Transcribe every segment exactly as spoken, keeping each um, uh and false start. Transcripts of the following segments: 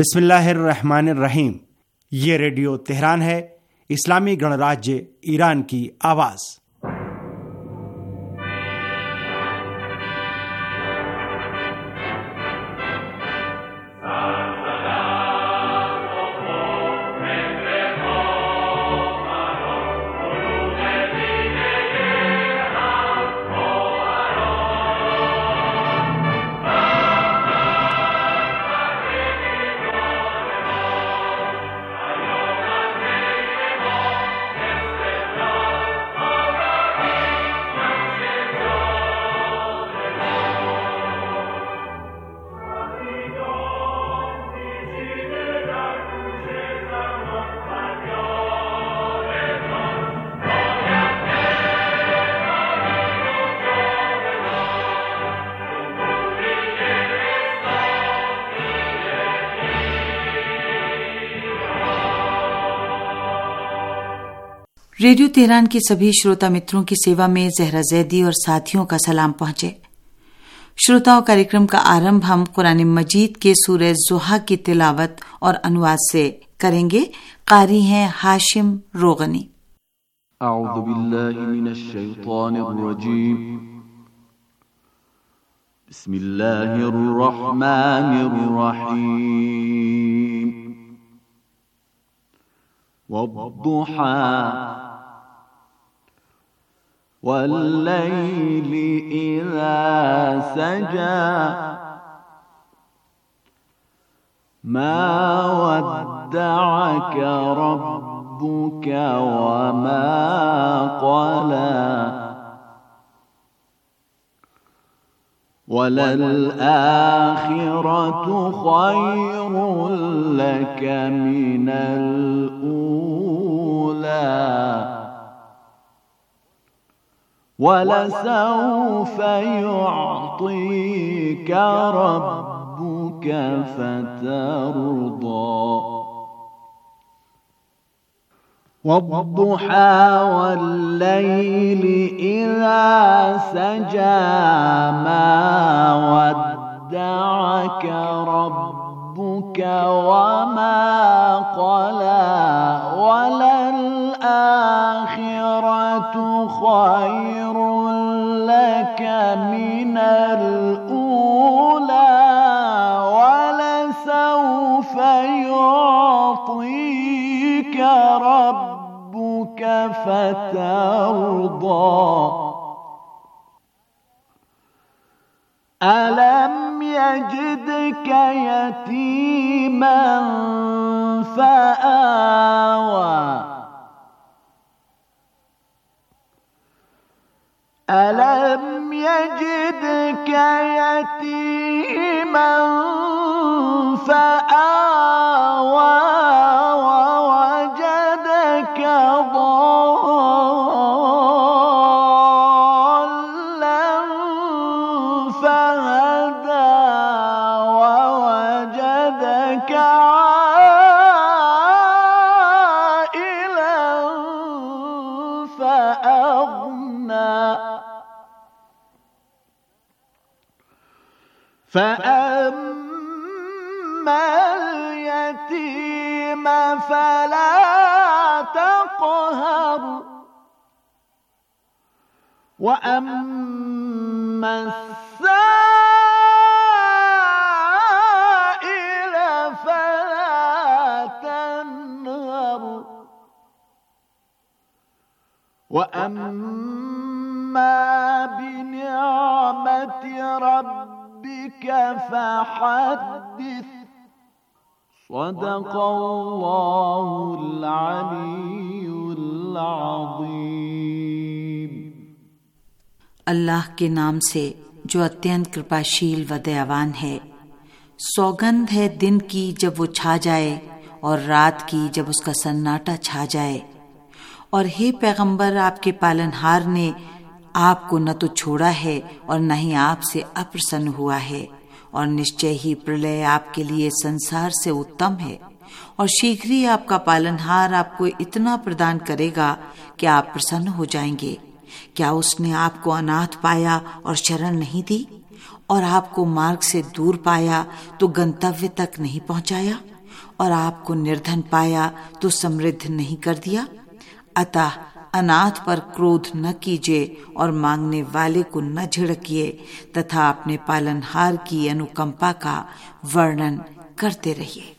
बिस्मिल्लाहिर्रहमानिर्रहीम। ये radio Tehran है, इस्लामी गणराज्य ईरान की आवाज़। रेडियो तेहरान के सभी श्रोता मित्रों की सेवा में जहरा जैदी और साथियों का सलाम पहुंचे। श्रोताओं, कार्यक्रम का आरंभ हम कुरान मजीद के सूरह ज़ुहा की तिलावत और अनुवाद से करेंगे। कारी हैं हाशिम रोगनी। अऊज़ु बिल्लाहि मिनश शैतानिर रजीम। बिस्मिल्लाहिर रहमानिर रहीम। वद्दुहा वल्लैलि इज़ा सजा मा वद्दअक रब्बुक वमा क़ला वललआखिरतु खैरुल लक मिनल ऊला वलसौफ युअतीक रब्बुक फतरदा वद्दुहा वल्लैलि इज़ा सजा मा वद्दअक रब्बुक वमा क़ला वललआखिरतु खैरुल लक मिनल ऊला वलसौफ युअतीक रब्बुक फतरदा अलम यजिदक यतीमन फआवा अलम यजिदक यतीमन फआवा ववजदक ضالًا فهدى ووجدك عائلا فأغنى فأما اليتيم فلا تقهر وأما السائل فلا تنهر وأما بنعمة ربك فحدث صدق الله العلي العظيم। अल्लाह के नाम से जो अत्यंत कृपाशील व दयावान है। सौगंध है दिन की जब वो छा जाए और रात की जब उसका सन्नाटा छा जाए। और हे पैगंबर, आपके पालनहार ने आपको न तो छोड़ा है और न ही आपसे अप्रसन्न हुआ है, और निश्चय ही प्रलय आपके लिए संसार से उत्तम है, और शीघ्र ही आपका पालनहार आपको इतना प्रदान करेगा कि आप प्रसन्न हो जाएंगे। क्या उसने आपको अनाथ पाया और शरण नहीं दी, और आपको मार्ग से दूर पाया तो गंतव्य तक नहीं पहुंचाया? और आपको निर्धन पाया तो समृद्ध नहीं कर दिया। अतः अनाथ पर क्रोध न कीजिए और मांगने वाले को न झिड़किए तथा अपने पालनहार की अनुकंपा का वर्णन करते रहिए।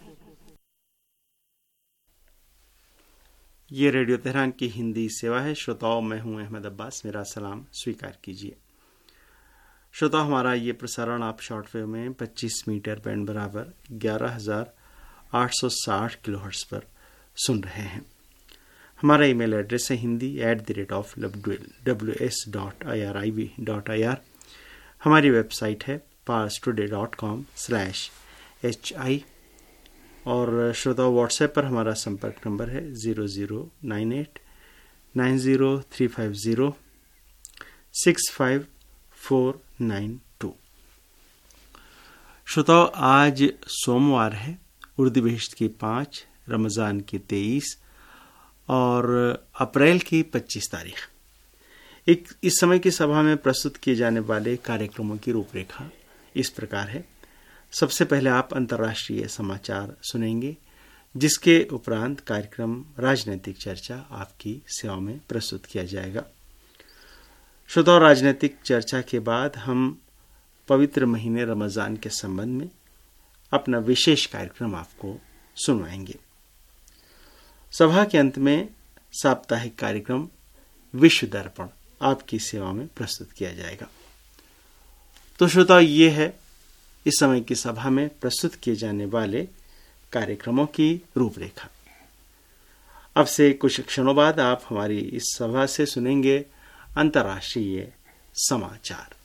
ये रेडियो तेहरान की हिंदी सेवा है। श्रोताओं, मैं हूं अहमद अब्बास, मेरा सलाम स्वीकार कीजिए। श्रोताओं, हमारा ये प्रसारण आप शॉर्टवेव में पच्चीस मीटर बैंड बराबर ग्यारह हजार आठ सौ साठ किलोहर्ट्ज पर सुन रहे हैं। हमारा ईमेल एड्रेस है Hindi at the rate of W S dot I R I V dot I R. हमारी वेबसाइट है Pars today dot com slash H I. और श्रोताओं, व्हाट्सएप पर हमारा संपर्क नंबर है zero zero nine eight nine zero three five zero six five four nine two. श्रोताओं, आज सोमवार है, उर्दू बहिश्त की पाँच, रमज़ान की तेईस और अप्रैल की पच्चीस तारीख। एक इस समय की सभा में प्रस्तुत किए जाने वाले कार्यक्रमों की रूपरेखा इस प्रकार है। सबसे पहले आप अंतर्राष्ट्रीय समाचार सुनेंगे, जिसके उपरांत कार्यक्रम राजनीतिक चर्चा आपकी सेवा में प्रस्तुत किया जाएगा। श्रोताओं, राजनीतिक चर्चा के बाद हम पवित्र महीने रमज़ान के संबंध में अपना विशेष कार्यक्रम आपको सुनवाएंगे। सभा के अंत में साप्ताहिक कार्यक्रम विश्व दर्पण आपकी सेवा में प्रस्तुत किया जाएगा। तो श्रोताओं, ये है इस समय की सभा में प्रस्तुत किए जाने वाले कार्यक्रमों की रूपरेखा। अब से कुछ क्षणों बाद आप हमारी इस सभा से सुनेंगे अंतर्राष्ट्रीय समाचार।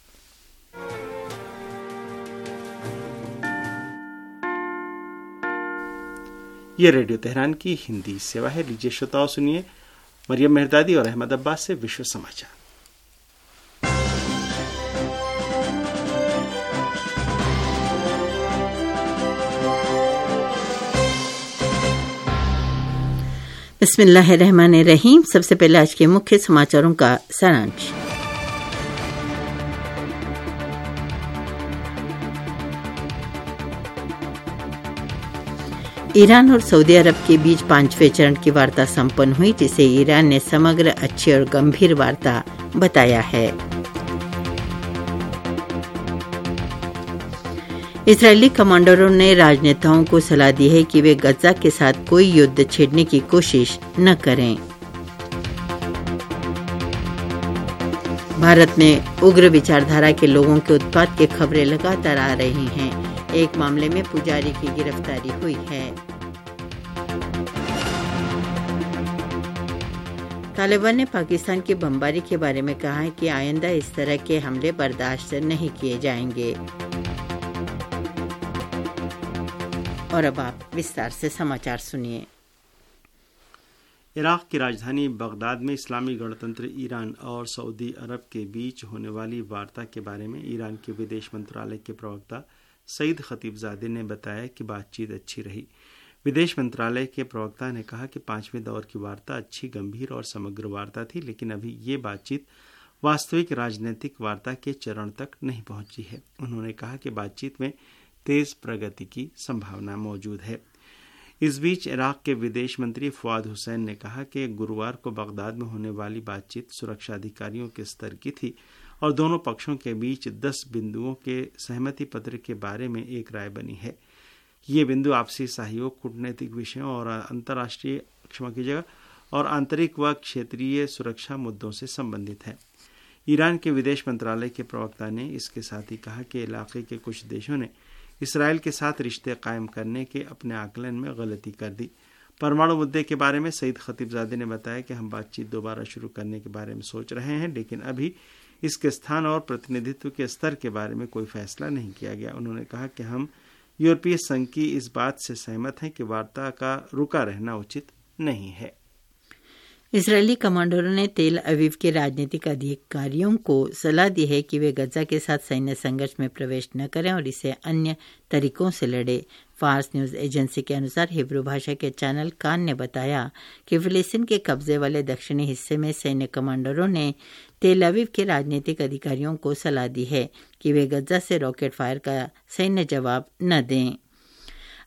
ये रेडियो तेहरान की हिंदी सेवा है। लीजिए श्रोताओं, सुनिए मरियम मेहरदादी और अहमद अब्बास से विश्व समाचार। बिस्मिल्लाहिर्रहमानिर्रहीम। सबसे पहले आज के मुख्य समाचारों का सारांश। ईरान और सऊदी अरब के बीच पांचवें चरण की वार्ता संपन्न हुई, जिसे ईरान ने समग्र, अच्छी और गंभीर वार्ता बताया है। इजरायली कमांडरों ने राजनेताओं को सलाह दी है कि वे गजा के साथ कोई युद्ध छेड़ने की कोशिश न करें। भारत में उग्र विचारधारा के लोगों के उत्पात की खबरें लगातार आ रही हैं। एक मामले में पुजारी की गिरफ्तारी हुई है। तालिबान ने पाकिस्तान की बमबारी के बारे में कहा है कि आइंदा इस तरह के हमले बर्दाश्त नहीं किए जाएंगे। और अब आप विस्तार से समाचार सुनिए। इराक की राजधानी बगदाद में इस्लामी गणतंत्र ईरान और सऊदी अरब के बीच होने वाली वार्ता के बारे में ईरान के विदेश मंत्रालय के प्रवक्ता सईद खतीबजादे ने बताया कि बातचीत अच्छी रही। विदेश मंत्रालय के प्रवक्ता ने कहा कि पांचवें दौर की वार्ता अच्छी, गंभीर और समग्र वार्ता थी, लेकिन अभी ये बातचीत वास्तविक राजनीतिक वार्ता के चरण तक नहीं पहुंची है। उन्होंने कहा कि बातचीत में तेज प्रगति की संभावना मौजूद है। इस बीच इराक के विदेश मंत्री फवाद हुसैन ने कहा कि गुरुवार को बगदाद में होने वाली बातचीत सुरक्षा अधिकारियों के स्तर की थी और दोनों पक्षों के बीच दस बिंदुओं के सहमति पत्र के बारे में एक राय बनी है। ये बिंदु आपसी सहयोग, कूटनीतिक विषयों और अंतर्राष्ट्रीय क्षमा कीजिएगा और आंतरिक व क्षेत्रीय सुरक्षा मुद्दों से संबंधित है। ईरान के विदेश मंत्रालय के प्रवक्ता ने इसके साथ ही कहा कि इलाके के कुछ देशों ने इसराइल के साथ रिश्ते कायम करने के अपने आकलन में गलती कर दी। परमाणु मुद्दे के बारे में सईद खतीबजादे ने बताया कि हम बातचीत दोबारा शुरू करने के बारे में सोच रहे हैं, लेकिन अभी इसके स्थान और प्रतिनिधित्व के स्तर के बारे में कोई फैसला नहीं किया गया। उन्होंने कहा कि हम यूरोपीय संघ की इस बात से सहमत हैं कि वार्ता का रुका रहना उचित नहीं है। इजरायली कमांडरों ने तेल अवीव के राजनीतिक अधिकारियों को सलाह दी है कि वे गजा के साथ सैन्य संघर्ष में प्रवेश न करें और इसे अन्य तरीकों से लड़े। फार्स न्यूज एजेंसी के अनुसार हिब्रू भाषा के चैनल कान ने बताया कि फिलिस्तीन के कब्जे वाले दक्षिणी हिस्से में सैन्य कमांडरों ने तेल अवीव के राजनीतिक अधिकारियों को सलाह दी है कि वे गजा से रॉकेट फायर का सैन्य जवाब न दें।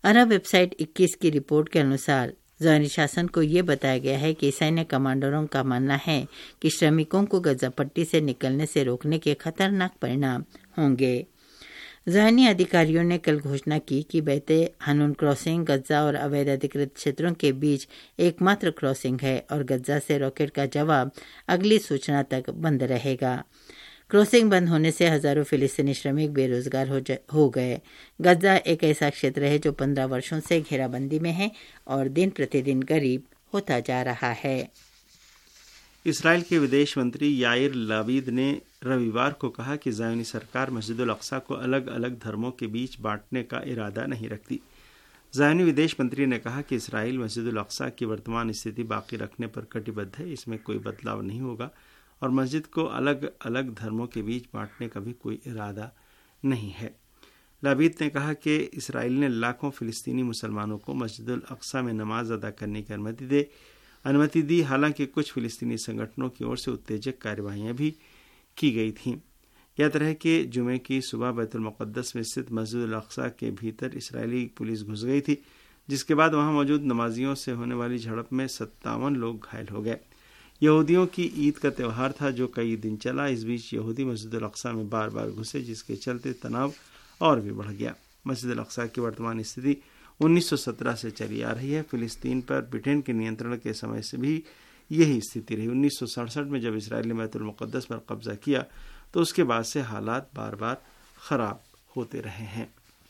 अरब वेबसाइट इक्कीस की रिपोर्ट के अनुसार ज़ायनी शासन को ये बताया गया है कि सैन्य कमांडरों का मानना है कि श्रमिकों को गजा पट्टी से निकलने से रोकने के खतरनाक परिणाम होंगे। ज़ायनी अधिकारियों ने कल घोषणा की कि बेते हनून क्रॉसिंग गजा और अवैध अधिकृत क्षेत्रों के बीच एकमात्र क्रॉसिंग है और गजा से रॉकेट का जवाब अगली सूचना तक बंद रहेगा। क्रॉसिंग बंद होने से हजारों फिलिस्तीनी श्रमिक बेरोजगार हो, हो गए। गजा एक ऐसा क्षेत्र है जो पंद्रह वर्षों से घेराबंदी में है और दिन प्रतिदिन गरीब होता जा रहा है। इसराइल के विदेश मंत्री याइर लापीद ने रविवार को कहा कि ज़ायोनी सरकार मस्जिद अल अक्सा को अलग अलग धर्मों के बीच बांटने का इरादा नहीं रखती। ज़ायोनी विदेश मंत्री ने कहा कि इसराइल मस्जिद अल अक्सा की वर्तमान स्थिति बाकी रखने पर कटिबद्ध है, इसमें कोई बदलाव नहीं होगा और मस्जिद को अलग अलग धर्मों के बीच बांटने का भी कोई इरादा नहीं है। लापीद ने कहा कि इसराइल ने लाखों फिलिस्तीनी मुसलमानों को मस्जिद अल अक्सा में नमाज अदा करने की अनुमति दे अनुमति दी। हालांकि कुछ फिलिस्तीनी संगठनों की ओर से उत्तेजक कार्यवाहियां भी की गई थीं। याद रहे कि जुमे की सुबह बैतुल मुक़द्दस में स्थित मस्जिद अल अक्सा के भीतर इसराइली पुलिस घुस गई थी, जिसके बाद वहां मौजूद नमाजियों से होने वाली झड़प में सत्तावन लोग घायल हो गए। यहूदियों की ईद का त्यौहार था जो कई दिन चला। इस बीच यहूदी मस्जिद अल अक्सा में बार बार घुसे, जिसके चलते तनाव और भी बढ़ गया। मस्जिद अल अक्सा की वर्तमान स्थिति उन्नीस सौ सत्रह से चली आ रही है। फिलिस्तीन पर ब्रिटेन के नियंत्रण के समय से भी यही स्थिति रही। उन्नीस सौ सड़सठ में जब इसराइल ने बैतुल मुक़द्दस पर कब्जा किया तो उसके बाद से हालात बार बार खराब होते रहे हैं।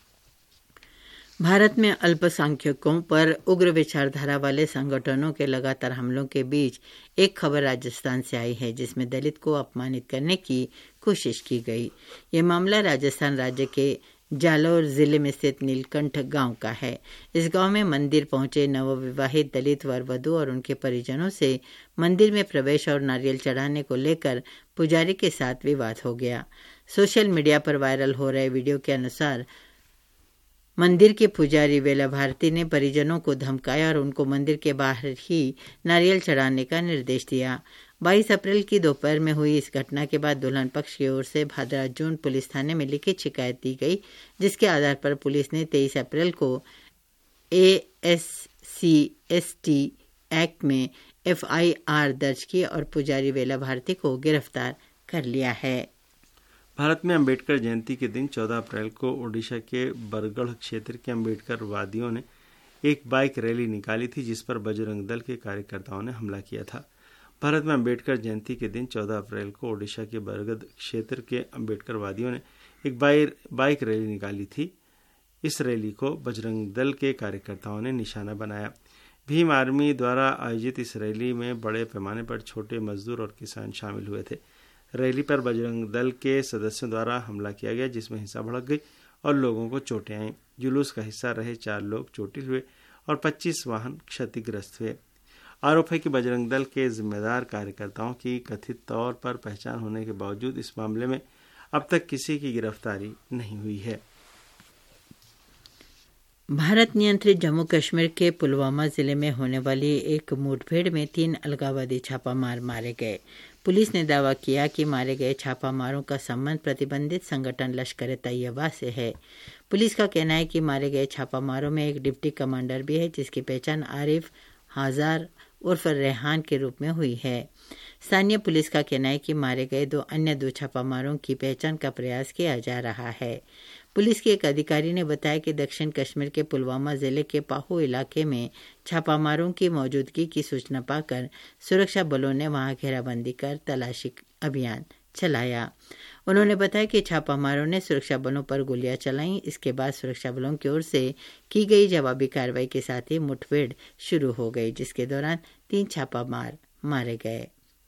भारत में अल्पसंख्यकों पर उग्र विचारधारा वाले संगठनों के लगातार हमलों के बीच एक खबर राजस्थान से आई है, जिसमें दलित को अपमानित करने की कोशिश की गई। ये मामला राजस्थान राज्य के जालौर जिले में स्थित नीलकंठ गांव का है। इस गांव में मंदिर पहुंचे नवविवाहित दलित वर वधू और उनके परिजनों से मंदिर में प्रवेश और नारियल चढ़ाने को लेकर पुजारी के साथ विवाद हो गया। सोशल मीडिया पर वायरल हो रहे वीडियो के अनुसार मंदिर के पुजारी वेला भारती ने परिजनों को धमकाया और उनको मंदिर के बाहर ही नारियल चढ़ाने का निर्देश दिया। बाईस अप्रैल की दोपहर में हुई इस घटना के बाद दुल्हन पक्ष की ओर से भादरा जोन पुलिस थाने में लिखित शिकायत दी गई, जिसके आधार पर पुलिस ने तेईस अप्रैल को A S C S T act में एफ आई आर दर्ज की और पुजारी वेला भारती को गिरफ्तार कर लिया है। भारत में अंबेडकर जयंती के दिन चौदह अप्रैल को ओडिशा के बरगढ़ क्षेत्र के अंबेडकर वादियों ने एक बाइक रैली निकाली थी, जिस पर बजरंग दल के कार्यकर्ताओं ने हमला किया था। भारत में अंबेडकर जयंती के दिन चौदह अप्रैल को ओडिशा के बरगढ़ क्षेत्र के अंबेडकर वादियों ने एक बाइक रैली निकाली थी। इस रैली को बजरंग दल के कार्यकर्ताओं ने निशाना बनाया। भीम आर्मी द्वारा आयोजित इस रैली में बड़े पैमाने पर छोटे मजदूर और किसान शामिल हुए थे। रैली पर बजरंग दल के सदस्यों द्वारा हमला किया गया, जिसमें हिंसा भड़क गई और लोगों को चोटें आईं। जुलूस का हिस्सा रहे चार लोग चोटिल हुए और पच्चीस वाहन क्षतिग्रस्त हुए। आरोप है कि बजरंग दल के जिम्मेदार कार्यकर्ताओं की कथित तौर पर पहचान होने के बावजूद इस मामले में अब तक किसी की गिरफ्तारी नहीं हुई है। भारत नियंत्रित जम्मू कश्मीर के पुलवामा जिले में होने वाली एक मुठभेड़ में तीन अलगाववादी छापामार मारे गए। पुलिस ने दावा किया कि मारे गए छापामारों का संबंध प्रतिबंधित संगठन लश्कर तैयबा से है। पुलिस का कहना है कि मारे गए छापामारों में एक डिप्टी कमांडर भी है, जिसकी पहचान आरिफ हजार उर्फ रेहान के रूप में हुई है। स्थानीय पुलिस का कहना है कि मारे गए दो अन्य दो छापामारों की पहचान का प्रयास किया जा रहा है। पुलिस के एक अधिकारी ने बताया कि दक्षिण कश्मीर के पुलवामा जिले के पाहू इलाके में छापामारों की मौजूदगी की सूचना पाकर सुरक्षा बलों ने वहां घेराबंदी कर तलाशी अभियान चलाया। उन्होंने बताया कि छापामारों ने सुरक्षा बलों पर गोलियां चलाईं। इसके बाद सुरक्षा बलों की ओर से की गई जवाबी कार्रवाई के साथ ही मुठभेड़ शुरू हो गई, जिसके दौरान तीन छापामार मारे गए।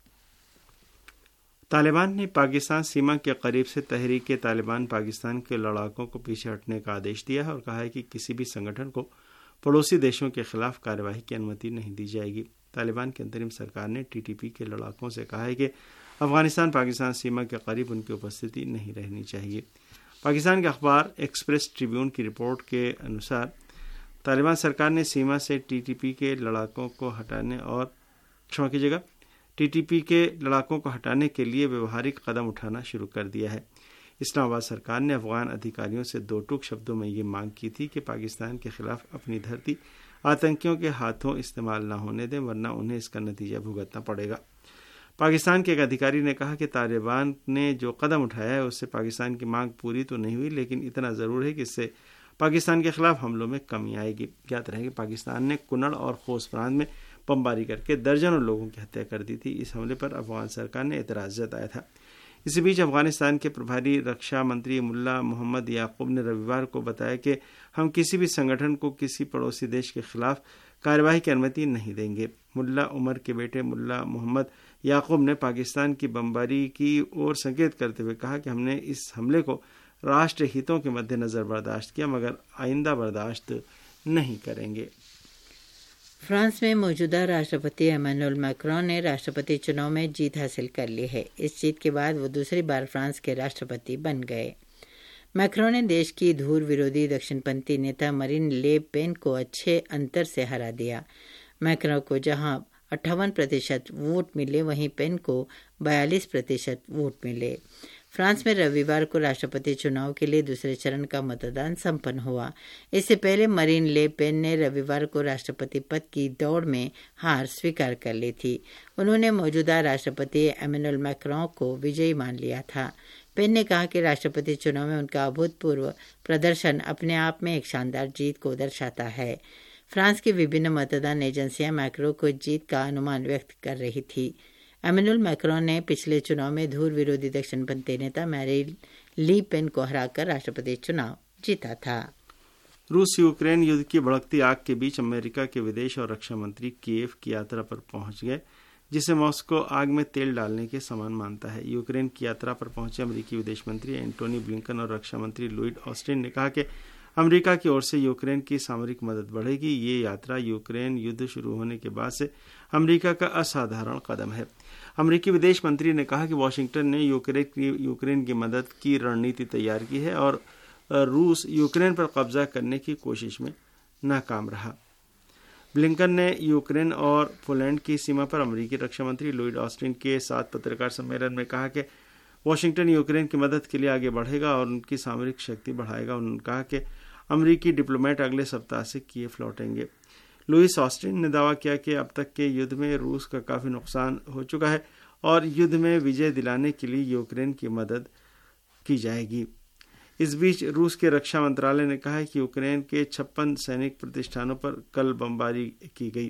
तालिबान ने पाकिस्तान सीमा के करीब से तहरीक तालिबान पाकिस्तान के लड़ाकों को पीछे हटने का आदेश दिया है और कहा है कि किसी भी संगठन को पड़ोसी देशों के खिलाफ कार्यवाही की अनुमति नहीं दी जाएगी। तालिबान की अंतरिम सरकार ने टीटीपी के लड़ाकों से कहा है कि अफगानिस्तान पाकिस्तान सीमा के करीब उनकी उपस्थिति नहीं रहनी चाहिए। पाकिस्तान के अखबार एक्सप्रेस ट्रिब्यून की रिपोर्ट के अनुसार तालिबान सरकार ने सीमा से टीटीपी के लड़ाकों को हटाने और क्षमा कीजिएगा टीटीपी के लड़ाकों को हटाने के लिए व्यवहारिक कदम उठाना शुरू कर दिया है। इस्लामाबाद सरकार ने अफगान अधिकारियों से दो टूक शब्दों में ये मांग की थी कि पाकिस्तान के खिलाफ अपनी धरती आतंकियों के हाथों इस्तेमाल न होने दें, वरना उन्हें इसका नतीजा भुगतना पड़ेगा। पाकिस्तान के एक अधिकारी ने कहा कि तालिबान ने जो कदम उठाया है उससे पाकिस्तान की मांग पूरी तो नहीं हुई, लेकिन इतना ज़रूर है कि इससे पाकिस्तान के खिलाफ हमलों में कमी आएगी। ज्ञात रहे कि पाकिस्तान ने कुनड़ और खोस प्रांत में बमबारी करके दर्जनों लोगों की हत्या कर दी थी। इस हमले पर अफगान सरकार ने एतराज़ जताया था। इसी बीच अफगानिस्तान के प्रभारी रक्षा मंत्री मुल्ला मोहम्मद याकूब ने रविवार को बताया कि हम किसी भी संगठन को किसी पड़ोसी देश के खिलाफ कार्यवाही की अनुमति नहीं देंगे। मुल्ला उमर के बेटे मुल्ला मोहम्मद याकूब ने पाकिस्तान की बमबारी की ओर संकेत करते हुए कहा कि हमने इस हमले को राष्ट्र हितों के मद्देनजर बर्दाश्त किया, मगर आइंदा बर्दाश्त नहीं करेंगे। फ्रांस में मौजूदा राष्ट्रपति एमानुएल मैक्रोन ने राष्ट्रपति चुनाव में जीत हासिल कर ली है। इस जीत के बाद वो दूसरी बार फ्रांस के राष्ट्रपति बन गए। मैक्रोन ने देश की धूर विरोधी दक्षिणपंथी नेता मरीन ले पेन को अच्छे अंतर से हरा दिया। मैक्रोन को जहां अट्ठावन प्रतिशत वोट मिले, वहीं पेन को बयालीस प्रतिशत वोट मिले। फ्रांस में रविवार को राष्ट्रपति चुनाव के लिए दूसरे चरण का मतदान संपन्न हुआ। इससे पहले मरीन ले पेन ने रविवार को राष्ट्रपति पद की दौड़ में हार स्वीकार कर ली थी। उन्होंने मौजूदा राष्ट्रपति एमानुएल मैक्रोन को विजयी मान लिया था। पेन ने कहा कि राष्ट्रपति चुनाव में उनका अभूतपूर्व प्रदर्शन अपने आप में एक शानदार जीत को दर्शाता है। फ्रांस की विभिन्न मतदान एजेंसियां मैक्रोन को जीत का अनुमान व्यक्त कर रही थी। एमानुएल मैक्रोन ने पिछले चुनाव में धूर विरोधी दक्षिणपंथी नेता मैरीन ली पेन को हराकर राष्ट्रपति चुनाव जीता था। रूस यूक्रेन युद्ध की भड़कती आग के बीच अमेरिका के विदेश और रक्षा मंत्री कीव की यात्रा पर पहुंच गए, जिसे मॉस्को आग में तेल डालने के समान मानता है। यूक्रेन की यात्रा पर पहुंचे अमेरिकी विदेश मंत्री एंटोनी ब्लिंकन और रक्षा मंत्री लॉयड ऑस्टिन ने कहा कि अमेरिका की ओर से यूक्रेन की सामरिक मदद बढ़ेगी। ये यात्रा यूक्रेन युद्ध शुरू होने के बाद से अमेरिका का असाधारण कदम है। अमेरिकी विदेश मंत्री ने कहा कि वॉशिंगटन ने यूक्रेन की यूक्रेन की मदद की रणनीति तैयार की है और रूस यूक्रेन पर कब्जा करने की कोशिश में नाकाम रहा। ब्लिंकन ने यूक्रेन और पोलैंड की सीमा पर अमेरिकी रक्षा मंत्री लॉयड ऑस्टिन के साथ पत्रकार सम्मेलन में कहा कि वॉशिंगटन यूक्रेन की मदद के लिए आगे बढ़ेगा और उनकी सामरिक शक्ति बढ़ाएगा। उन्होंने कहा कि अमेरिकी डिप्लोमेट अगले सप्ताह से कीव लौटेंगे। लुइस ऑस्टिन ने दावा किया कि अब तक के युद्ध में रूस का काफी नुकसान हो चुका है और युद्ध में विजय दिलाने के लिए यूक्रेन की मदद की जाएगी। इस बीच रूस के रक्षा मंत्रालय ने कहा है कि यूक्रेन के छप्पन सैनिक प्रतिष्ठानों पर कल बमबारी की गई।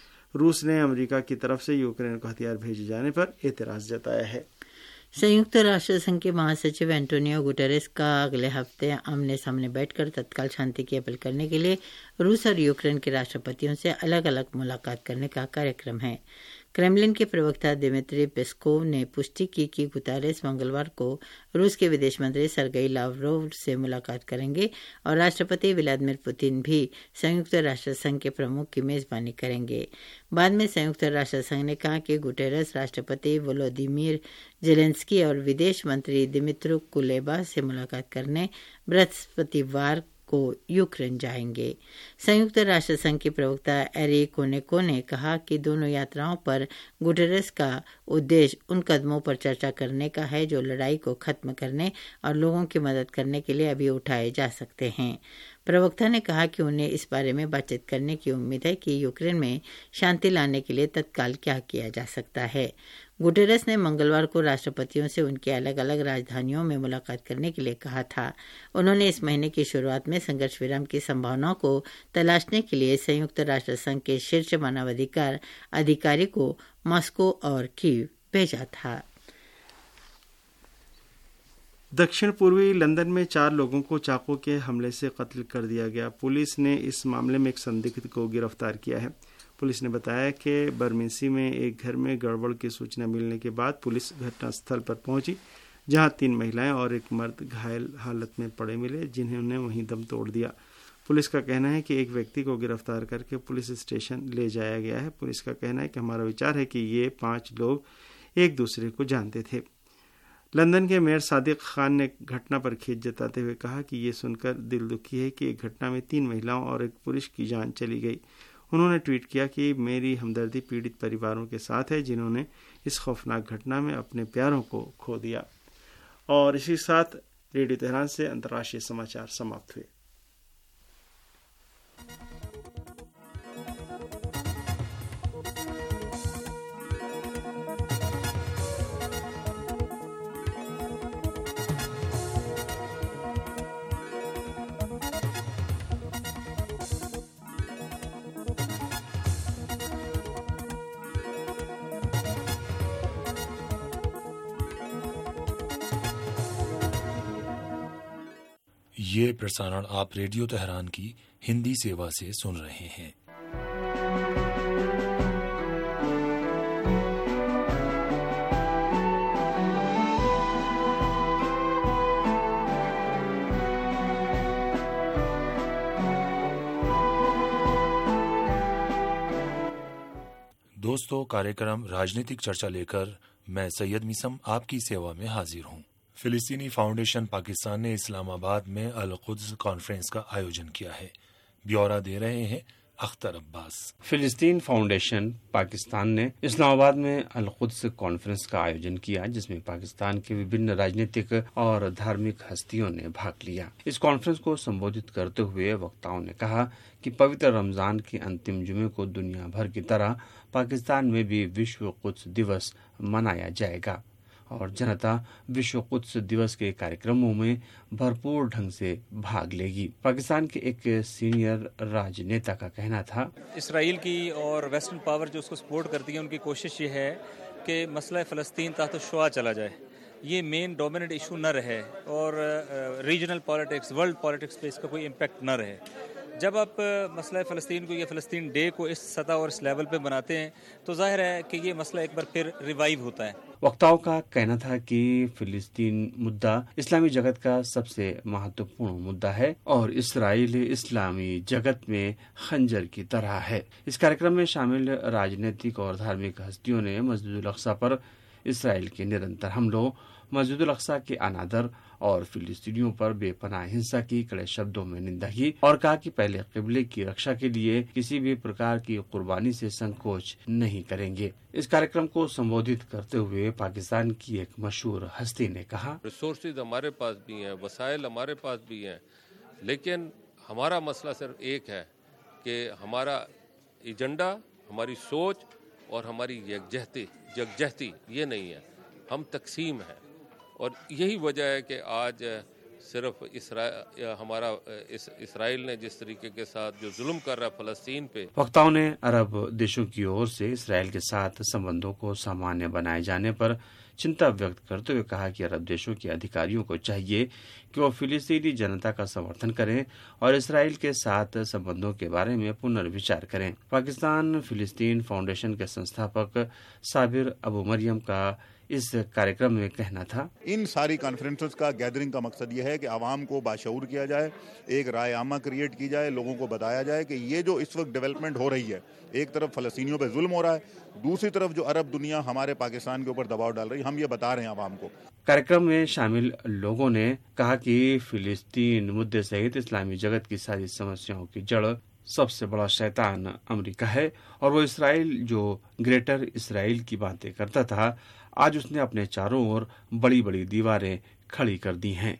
रूस ने अमेरिका की तरफ से यूक्रेन को हथियार भेजे जाने पर एतराज जताया है। संयुक्त राष्ट्र संघ के महासचिव एंटोनियो गुटेरेस का अगले हफ्ते आमने सामने बैठकर तत्काल शांति की अपील करने के लिए रूस और यूक्रेन के राष्ट्रपतियों से अलग अलग मुलाकात करने का कार्यक्रम है। क्रेमलिन के प्रवक्ता दिमित्री पेस्कोव ने पुष्टि की कि गुटेरेस मंगलवार को रूस के विदेश मंत्री सर्गेई लावरोव से मुलाकात करेंगे और राष्ट्रपति व्लादिमीर पुतिन भी संयुक्त राष्ट्र संघ के प्रमुख की मेजबानी करेंगे। बाद में संयुक्त राष्ट्र संघ ने कहा कि गुटेरेस राष्ट्रपति वोलोदिमीर जेलेंस्की और विदेश मंत्री दिमित्रो कुलेबा से मुलाकात करने बृहस्पतिवार को यूक्रेन जाएंगे। संयुक्त राष्ट्र संघ के प्रवक्ता एरी कोनेको ने कहा कि दोनों यात्राओं पर गुटेरेस का उद्देश्य उन कदमों पर चर्चा करने का है जो लड़ाई को खत्म करने और लोगों की मदद करने के लिए अभी उठाए जा सकते हैं। प्रवक्ता ने कहा कि उन्हें इस बारे में बातचीत करने की उम्मीद है कि यूक्रेन में शांति लाने के लिए तत्काल क्या किया जा सकता है। गुटेरेस ने मंगलवार को राष्ट्रपतियों से उनकी अलग अलग राजधानियों में मुलाकात करने के लिए कहा था। उन्होंने इस महीने की शुरुआत में संघर्ष विराम की संभावनाओं को तलाशने के लिए संयुक्त राष्ट्र संघ के शीर्ष मानवाधिकार अधिकारी को मॉस्को और कीव भेजा था। दक्षिण पूर्वी लंदन में चार लोगों को चाकू के हमले से कत्ल कर दिया गया। पुलिस ने इस मामले में एक संदिग्ध को गिरफ्तार किया है। पुलिस ने बताया कि बर्मिंसी में एक घर में गड़बड़ की सूचना मिलने के बाद पुलिस घटनास्थल पर पहुंची, जहां तीन महिलाएं और एक मर्द घायल हालत में पड़े मिले, जिन्होंने वहीं दम तोड़ दिया। पुलिस का कहना है कि एक व्यक्ति को गिरफ्तार करके पुलिस स्टेशन ले जाया गया है। पुलिस का कहना है कि हमारा विचार है कि ये पांच लोग एक दूसरे को जानते थे। लंदन के मेयर सादिक खान ने घटना पर खेद जताते हुए कहा कि ये सुनकर दिल दुखी है कि एक घटना में तीन महिलाओं और एक पुरुष की जान चली गई। उन्होंने ट्वीट किया कि मेरी हमदर्दी पीड़ित परिवारों के साथ है जिन्होंने इस खौफनाक घटना में अपने प्यारों को खो दिया। और इसी साथ रेडियो तेहरान से अंतर्राष्ट्रीय समाचार समाप्त हुए। ये प्रसारण आप रेडियो तेहरान की हिंदी सेवा से सुन रहे हैं। दोस्तों, कार्यक्रम राजनीतिक चर्चा लेकर मैं सैयद मिसम आपकी सेवा में हाजिर हूँ। फिलिस्तीनी फाउंडेशन पाकिस्तान ने इस्लामाबाद में अल कुद्स कॉन्फ्रेंस का आयोजन किया है। ब्यौरा दे रहे हैं अख्तर अब्बास। फिलिस्तीन फाउंडेशन पाकिस्तान ने इस्लामाबाद में अल कुद्स कॉन्फ्रेंस का आयोजन किया, जिसमें पाकिस्तान के विभिन्न राजनीतिक और धार्मिक हस्तियों ने भाग लिया। इस कॉन्फ्रेंस को संबोधित करते हुए वक्ताओं ने कहा कि पवित्र रमजान के अंतिम जुमे को दुनिया भर की तरह पाकिस्तान में भी विश्व कुद्स दिवस मनाया जाएगा और जनता विश्व कुद्स दिवस के कार्यक्रमों में भरपूर ढंग से भाग लेगी। पाकिस्तान के एक सीनियर राजनेता का कहना था, इसराइल की और वेस्टर्न पावर जो उसको सपोर्ट करती है, उनकी कोशिश ये है कि मसला फ़लस्तीन तहत शुआ चला जाए, ये मेन डोमिनेंट इशू न रहे और रीजनल पॉलिटिक्स, वर्ल्ड पॉलिटिक्स पे इसका कोई इम्पैक्ट न रहे। जब आप मसला फ़लस्तीन को या फ़लस्तीन डे को इस सतह और इस लेवल पे बनाते हैं तो जाहिर है कि ये मसला एक बार फिर रिवाइव होता है। वक्ताओं का कहना था कि फिलिस्तीन मुद्दा इस्लामी जगत का सबसे महत्वपूर्ण मुद्दा है और इसराइल इस्लामी जगत में खंजर की तरह है। इस कार्यक्रम में शामिल राजनीतिक और धार्मिक हस्तियों ने मस्जिद अल अक्सा पर इसराइल के निरंतर हमलों, मस्जिद अल अक्सा के अनादर और फिलिस्तीनियों पर बेपनाह हिंसा की कड़े शब्दों में निंदा की और कहा कि पहले क़िबले की रक्षा के लिए किसी भी प्रकार की कुर्बानी से संकोच नहीं करेंगे। इस कार्यक्रम को संबोधित करते हुए पाकिस्तान की एक मशहूर हस्ती ने कहा, रिसोर्सेज हमारे पास भी हैं, वसाइल हमारे पास भी हैं, लेकिन हमारा मसला सिर्फ एक है कि हमारा एजेंडा, हमारी सोच और हमारी यकजहती यकजहती ये नहीं है, हम तकसीम हैं। और यही वजह है कि आज सिर्फ इसराइल हमारा इस इसराइल ने जिस तरीके के साथ जो जुल्म कर रहा है फ़लस्तीन पे। वक्ताओं ने अरब देशों की ओर से इसराइल के साथ संबंधों को सामान्य बनाए जाने पर चिंता व्यक्त करते हुए कहा कि अरब देशों के अधिकारियों को चाहिए कि वो फिलिस्तीनी जनता का समर्थन करें और इसराइल के साथ संबंधों के बारे में पुनर्विचार करें। पाकिस्तान फिलिस्तीन फाउंडेशन के संस्थापक साबिर अबू मरियम का इस कार्यक्रम में कहना था, इन सारी कॉन्फ्रेंसेस का गैदरिंग का मकसद यह है कि आवाम को बाशऊर किया जाए, एक राय आमा क्रिएट की जाए, लोगों को बताया जाए कि ये जो इस वक्त डेवलपमेंट हो रही है, एक तरफ फ़लस्तीनियों पे जुल्म हो रहा है, दूसरी तरफ जो अरब दुनिया हमारे पाकिस्तान के ऊपर दबाव डाल रही है, हम ये बता रहे हैं आवाम को। कार्यक्रम में शामिल लोगों ने कहा कि फिलिस्तीन मुद्दे सहित इस्लामी जगत की सारी समस्याओं की जड़ सबसे बड़ा शैतान अमेरिका है और वो इसराइल जो ग्रेटर इसराइल की बातें करता था, आज उसने अपने चारों ओर बड़ी बड़ी दीवारें खड़ी कर दी हैं।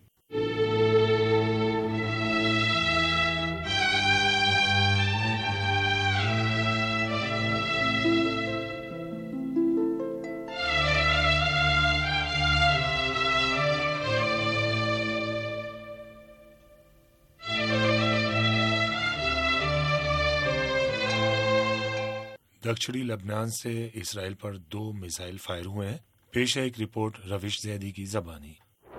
दक्षिणी लेबनान से इसराइल पर दो मिसाइल फायर हुए हैं। पेश है एक रिपोर्ट रविश जैदी की जबानी।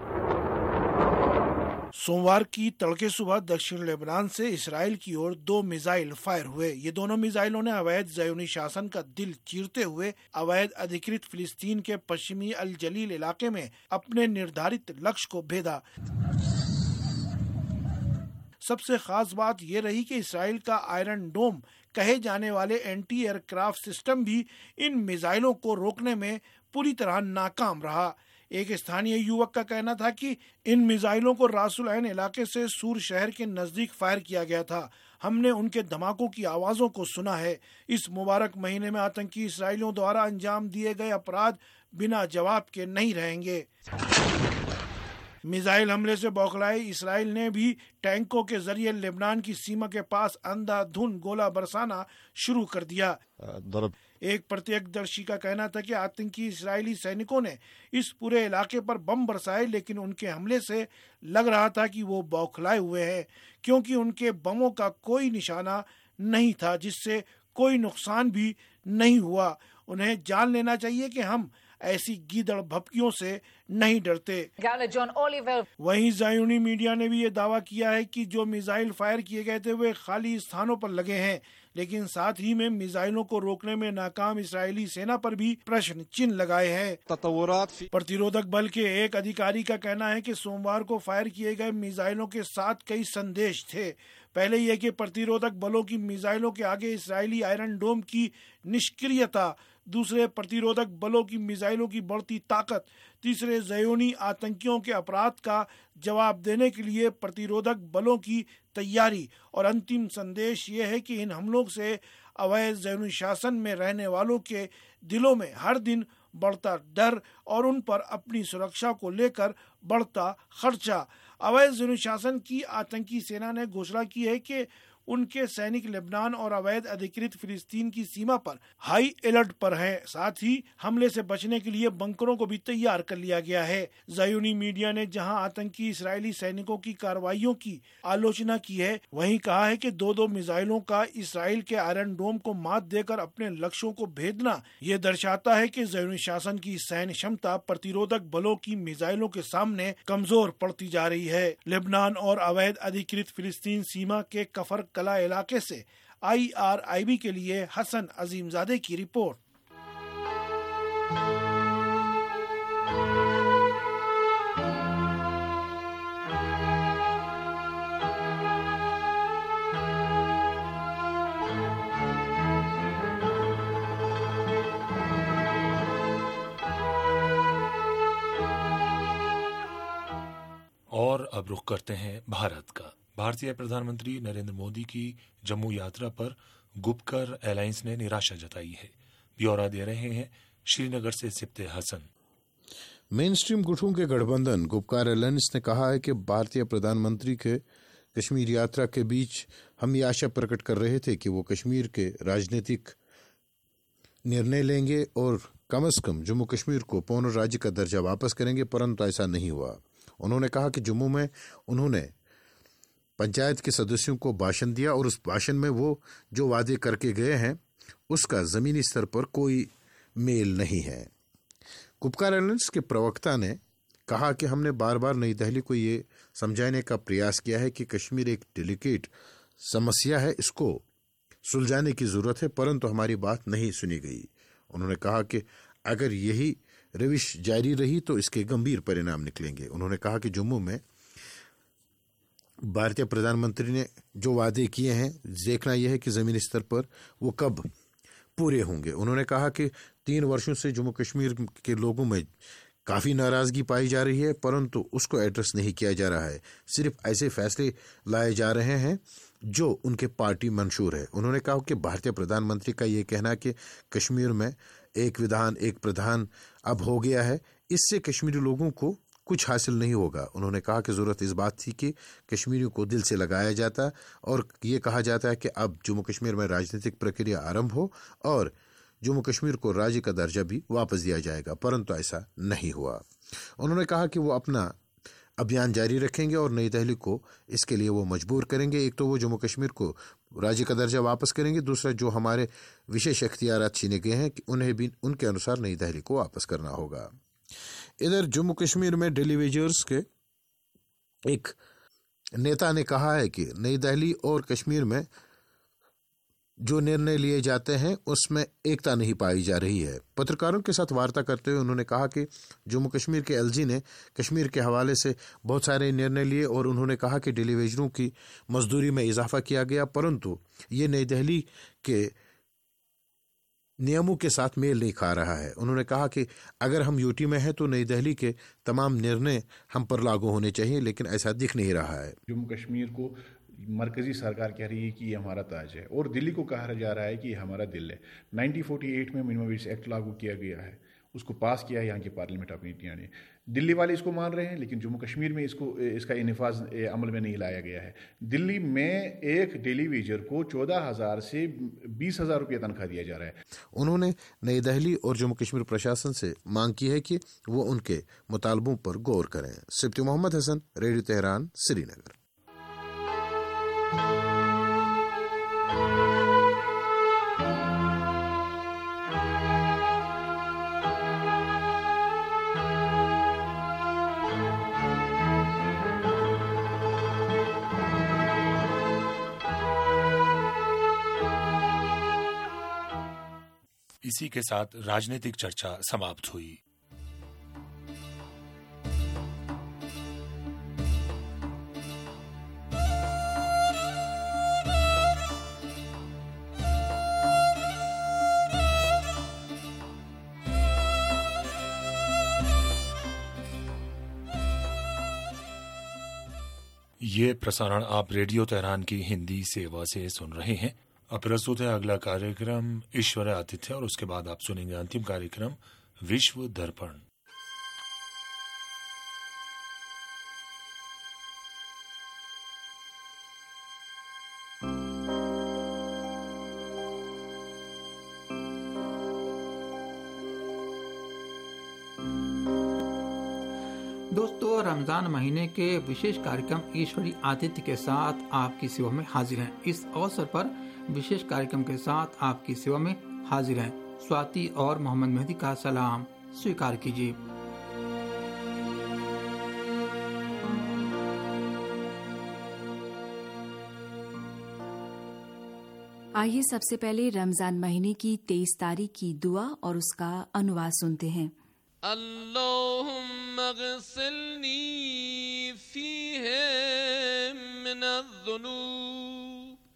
सोमवार की तड़के सुबह दक्षिण लेबनान से इसराइल की ओर दो मिसाइल फायर हुए। ये दोनों मिसाइलों ने अवैध ज़योनी शासन का दिल चीरते हुए अवैध अधिकृत फिलिस्तीन के पश्चिमी अल जलील इलाके में अपने निर्धारित लक्ष्य को भेदा। सबसे खास बात ये रही कि इसराइल का आयरन डोम कहे जाने वाले एंटी एयरक्राफ्ट सिस्टम भी इन मिसाइलों को रोकने में पूरी तरह नाकाम रहा। एक स्थानीय युवक का कहना था कि इन मिसाइलों को रासुल ऐन इलाके से सूर शहर के नजदीक फायर किया गया था। हमने उनके धमाकों की आवाजों को सुना है। इस मुबारक महीने में आतंकी इसराइलियों द्वारा अंजाम दिए गए अपराध बिना जवाब के नहीं रहेंगे। मिसाइल हमले से बौखलाए इसराइल ने भी टैंकों के जरिए लेबनान की सीमा के पास अंधाधुंध गोला बरसाना शुरू कर दिया। एक प्रत्यक्षदर्शी का कहना था कि आतंकी इजरायली सैनिकों ने इस पूरे इलाके पर बम बरसाए, लेकिन उनके हमले से लग रहा था कि वो बौखलाए हुए हैं, क्योंकि उनके बमों का कोई निशाना नहीं था जिससे कोई नुकसान भी नहीं हुआ। उन्हें जान लेना चाहिए कि हम ऐसी गीदड़ भपकियों से नहीं डरते। वहीं ज़ायोनी मीडिया ने भी ये दावा किया है कि जो मिसाइल फायर किए गए थे वे खाली स्थानों पर लगे हैं, लेकिन साथ ही में मिसाइलों को रोकने में नाकाम इस्राएली सेना पर भी प्रश्न चिन्ह लगाए हैं। प्रतिरोधक बल के एक अधिकारी का कहना है कि सोमवार को फायर किए गए मिसाइलों के साथ कई संदेश थे। पहले यह कि प्रतिरोधक बलों की मिसाइलों के आगे इस्राएली आयरन डोम की निष्क्रियता, दूसरे प्रतिरोधक बलों की मिसाइलों की बढ़ती ताकत, तीसरे ज़योनी आतंकियों के अपराध का जवाब देने के लिए प्रतिरोधक बलों की तैयारी, और अंतिम संदेश ये है कि इन हमलों से अवैध ज़योनी शासन में रहने वालों के दिलों में हर दिन बढ़ता डर और उन पर अपनी सुरक्षा को लेकर बढ़ता खर्चा। अवैध ज़योनी शासन की आतंकी सेना ने घोषणा की है कि उनके सैनिक लेबनान और अवैध अधिकृत फिलिस्तीन की सीमा पर हाई अलर्ट पर हैं। साथ ही हमले से बचने के लिए बंकरों को भी तैयार कर लिया गया है। ज़ायोनी मीडिया ने जहां आतंकी इस्राएली सैनिकों की कार्रवाइयों की आलोचना की है, वहीं कहा है कि दो दो मिसाइलों का इसराइल के आयरन डोम को मात देकर अपने लक्ष्यों को भेदना ये दर्शाता है कि ज़ायोनी शासन की सैन्य क्षमता प्रतिरोधक बलों की मिसाइलों के सामने कमजोर पड़ती जा रही है। लेबनान और अवैध अधिकृत फिलिस्तीन सीमा के कफर कला इलाके से आई आर आई बी के लिए हसन अजीमजादे की रिपोर्ट। और अब रुख करते हैं भारत का। भारतीय प्रधानमंत्री नरेंद्र मोदी की जम्मू यात्रा पर गुपकर एलायंस ने निराशा जताई है। ब्यौरा दे रहे हैं श्रीनगर से सिप्ते हसन। मेन स्ट्रीम गुटों के गठबंधन गुपकार एलायंस ने कहा है कि भारतीय प्रधानमंत्री के कश्मीर यात्रा के बीच हम ये आशा प्रकट कर रहे थे कि वो कश्मीर के राजनीतिक निर्णय लेंगे और कम से कम जम्मू कश्मीर को पूर्ण राज्य का दर्जा वापस करेंगे, परंतु ऐसा नहीं हुआ। उन्होंने कहा कि जम्मू में उन्होंने पंचायत के सदस्यों को भाषण दिया और उस भाषण में वो जो वादे करके गए हैं उसका जमीनी स्तर पर कोई मेल नहीं है। गुपकार एलायंस के प्रवक्ता ने कहा कि हमने बार बार नई दिल्ली को ये समझाने का प्रयास किया है कि कश्मीर एक डेलिकेट समस्या है, इसको सुलझाने की जरूरत है, परंतु हमारी बात नहीं सुनी गई। उन्होंने कहा कि अगर यही रविश जारी रही तो इसके गंभीर परिणाम निकलेंगे। उन्होंने कहा कि जम्मू में भारतीय प्रधानमंत्री ने जो वादे किए हैं, देखना यह है कि जमीनी स्तर पर वो कब पूरे होंगे। उन्होंने कहा कि तीन वर्षों से जम्मू कश्मीर के लोगों में काफ़ी नाराज़गी पाई जा रही है, परंतु उसको एड्रेस नहीं किया जा रहा है। सिर्फ ऐसे फैसले लाए जा रहे हैं जो उनके पार्टी मंशूर है। उन्होंने कहा कि भारतीय प्रधानमंत्री का ये कहना कि कश्मीर में एक विधान एक प्रधान अब हो गया है, इससे कश्मीरी लोगों को कुछ हासिल नहीं होगा। उन्होंने कहा कि ज़रूरत इस बात थी कि कश्मीरियों को दिल से लगाया जाता और ये कहा जाता है कि अब जम्मू कश्मीर में राजनीतिक प्रक्रिया आरंभ हो और जम्मू कश्मीर को राज्य का दर्जा भी वापस दिया जाएगा, परंतु ऐसा नहीं हुआ। उन्होंने कहा कि वो अपना अभियान जारी रखेंगे और नई दिल्ली को इसके लिए वो मजबूर करेंगे। एक तो वो जम्मू कश्मीर को राज्य का दर्जा वापस करेंगे, दूसरा जो हमारे विशेष इख्तियारात छीने गए हैं कि उन्हें भी उनके अनुसार नई दिल्ली को वापस करना होगा। इधर जम्मू कश्मीर में डेली वेजर्स के एक नेता ने कहा है कि नई दिल्ली और कश्मीर में जो निर्णय लिए जाते हैं उसमें एकता नहीं पाई जा रही है। पत्रकारों के साथ वार्ता करते हुए उन्होंने कहा कि जम्मू कश्मीर के एलजी ने कश्मीर के हवाले से बहुत सारे निर्णय लिए और उन्होंने कहा कि डेली वेजरों की मजदूरी में इजाफा किया गया, परंतु ये नई दिल्ली के नियमों के साथ मेल नहीं खा रहा है। उन्होंने कहा कि अगर हम यूटी में हैं तो नई दिल्ली के तमाम निर्णय हम पर लागू होने चाहिए, लेकिन ऐसा दिख नहीं रहा है। जम्मू कश्मीर को मरकजी सरकार कह रही है कि ये हमारा ताज है और दिल्ली को कहा जा रहा है कि ये हमारा दिल है। नाइनटीन फोर्टी एट में मिनिमम वेज एक्ट लागू किया गया है उसको पास किया है यहाँ की पार्लियामेंट ऑफ इंडिया ने। दिल्ली वाले इसको मान रहे हैं, लेकिन जम्मू कश्मीर में इसको इसका इनफाज अमल में नहीं लाया गया है। दिल्ली में एक टेलीविजन को चौदह हजार से बीस हजार रुपये तनख्वाह दिया जा रहा है। उन्होंने नई दिल्ली और जम्मू कश्मीर प्रशासन से मांग की है कि वो उनके मुतालबों पर गौर करें। Sipti Mohammad Hasan, radio Tehran, Srinagar. इसी के साथ राजनीतिक चर्चा समाप्त हुई। ये प्रसारण आप रेडियो तेहरान की हिंदी सेवा से सुन रहे हैं। अब प्रस्तुत है अगला कार्यक्रम ईश्वर आतिथ्य, और उसके बाद आप सुनेंगे अंतिम कार्यक्रम विश्व दर्पण। दोस्तों, रमजान महीने के विशेष कार्यक्रम ईश्वरी आतिथ्य के साथ आपकी सेवा में हाजिर हैं। इस अवसर पर विशेष कार्यक्रम के साथ आपकी सेवा में हाजिर हैं स्वाति और मोहम्मद मेहदी का सलाम स्वीकार कीजिए। आइए सबसे पहले रमजान महीने की तेईस तारीख की दुआ और उसका अनुवाद सुनते हैं। अल्लाहुम्मा ग़सिलनी फ़ीही मिनज़्ज़ुनूब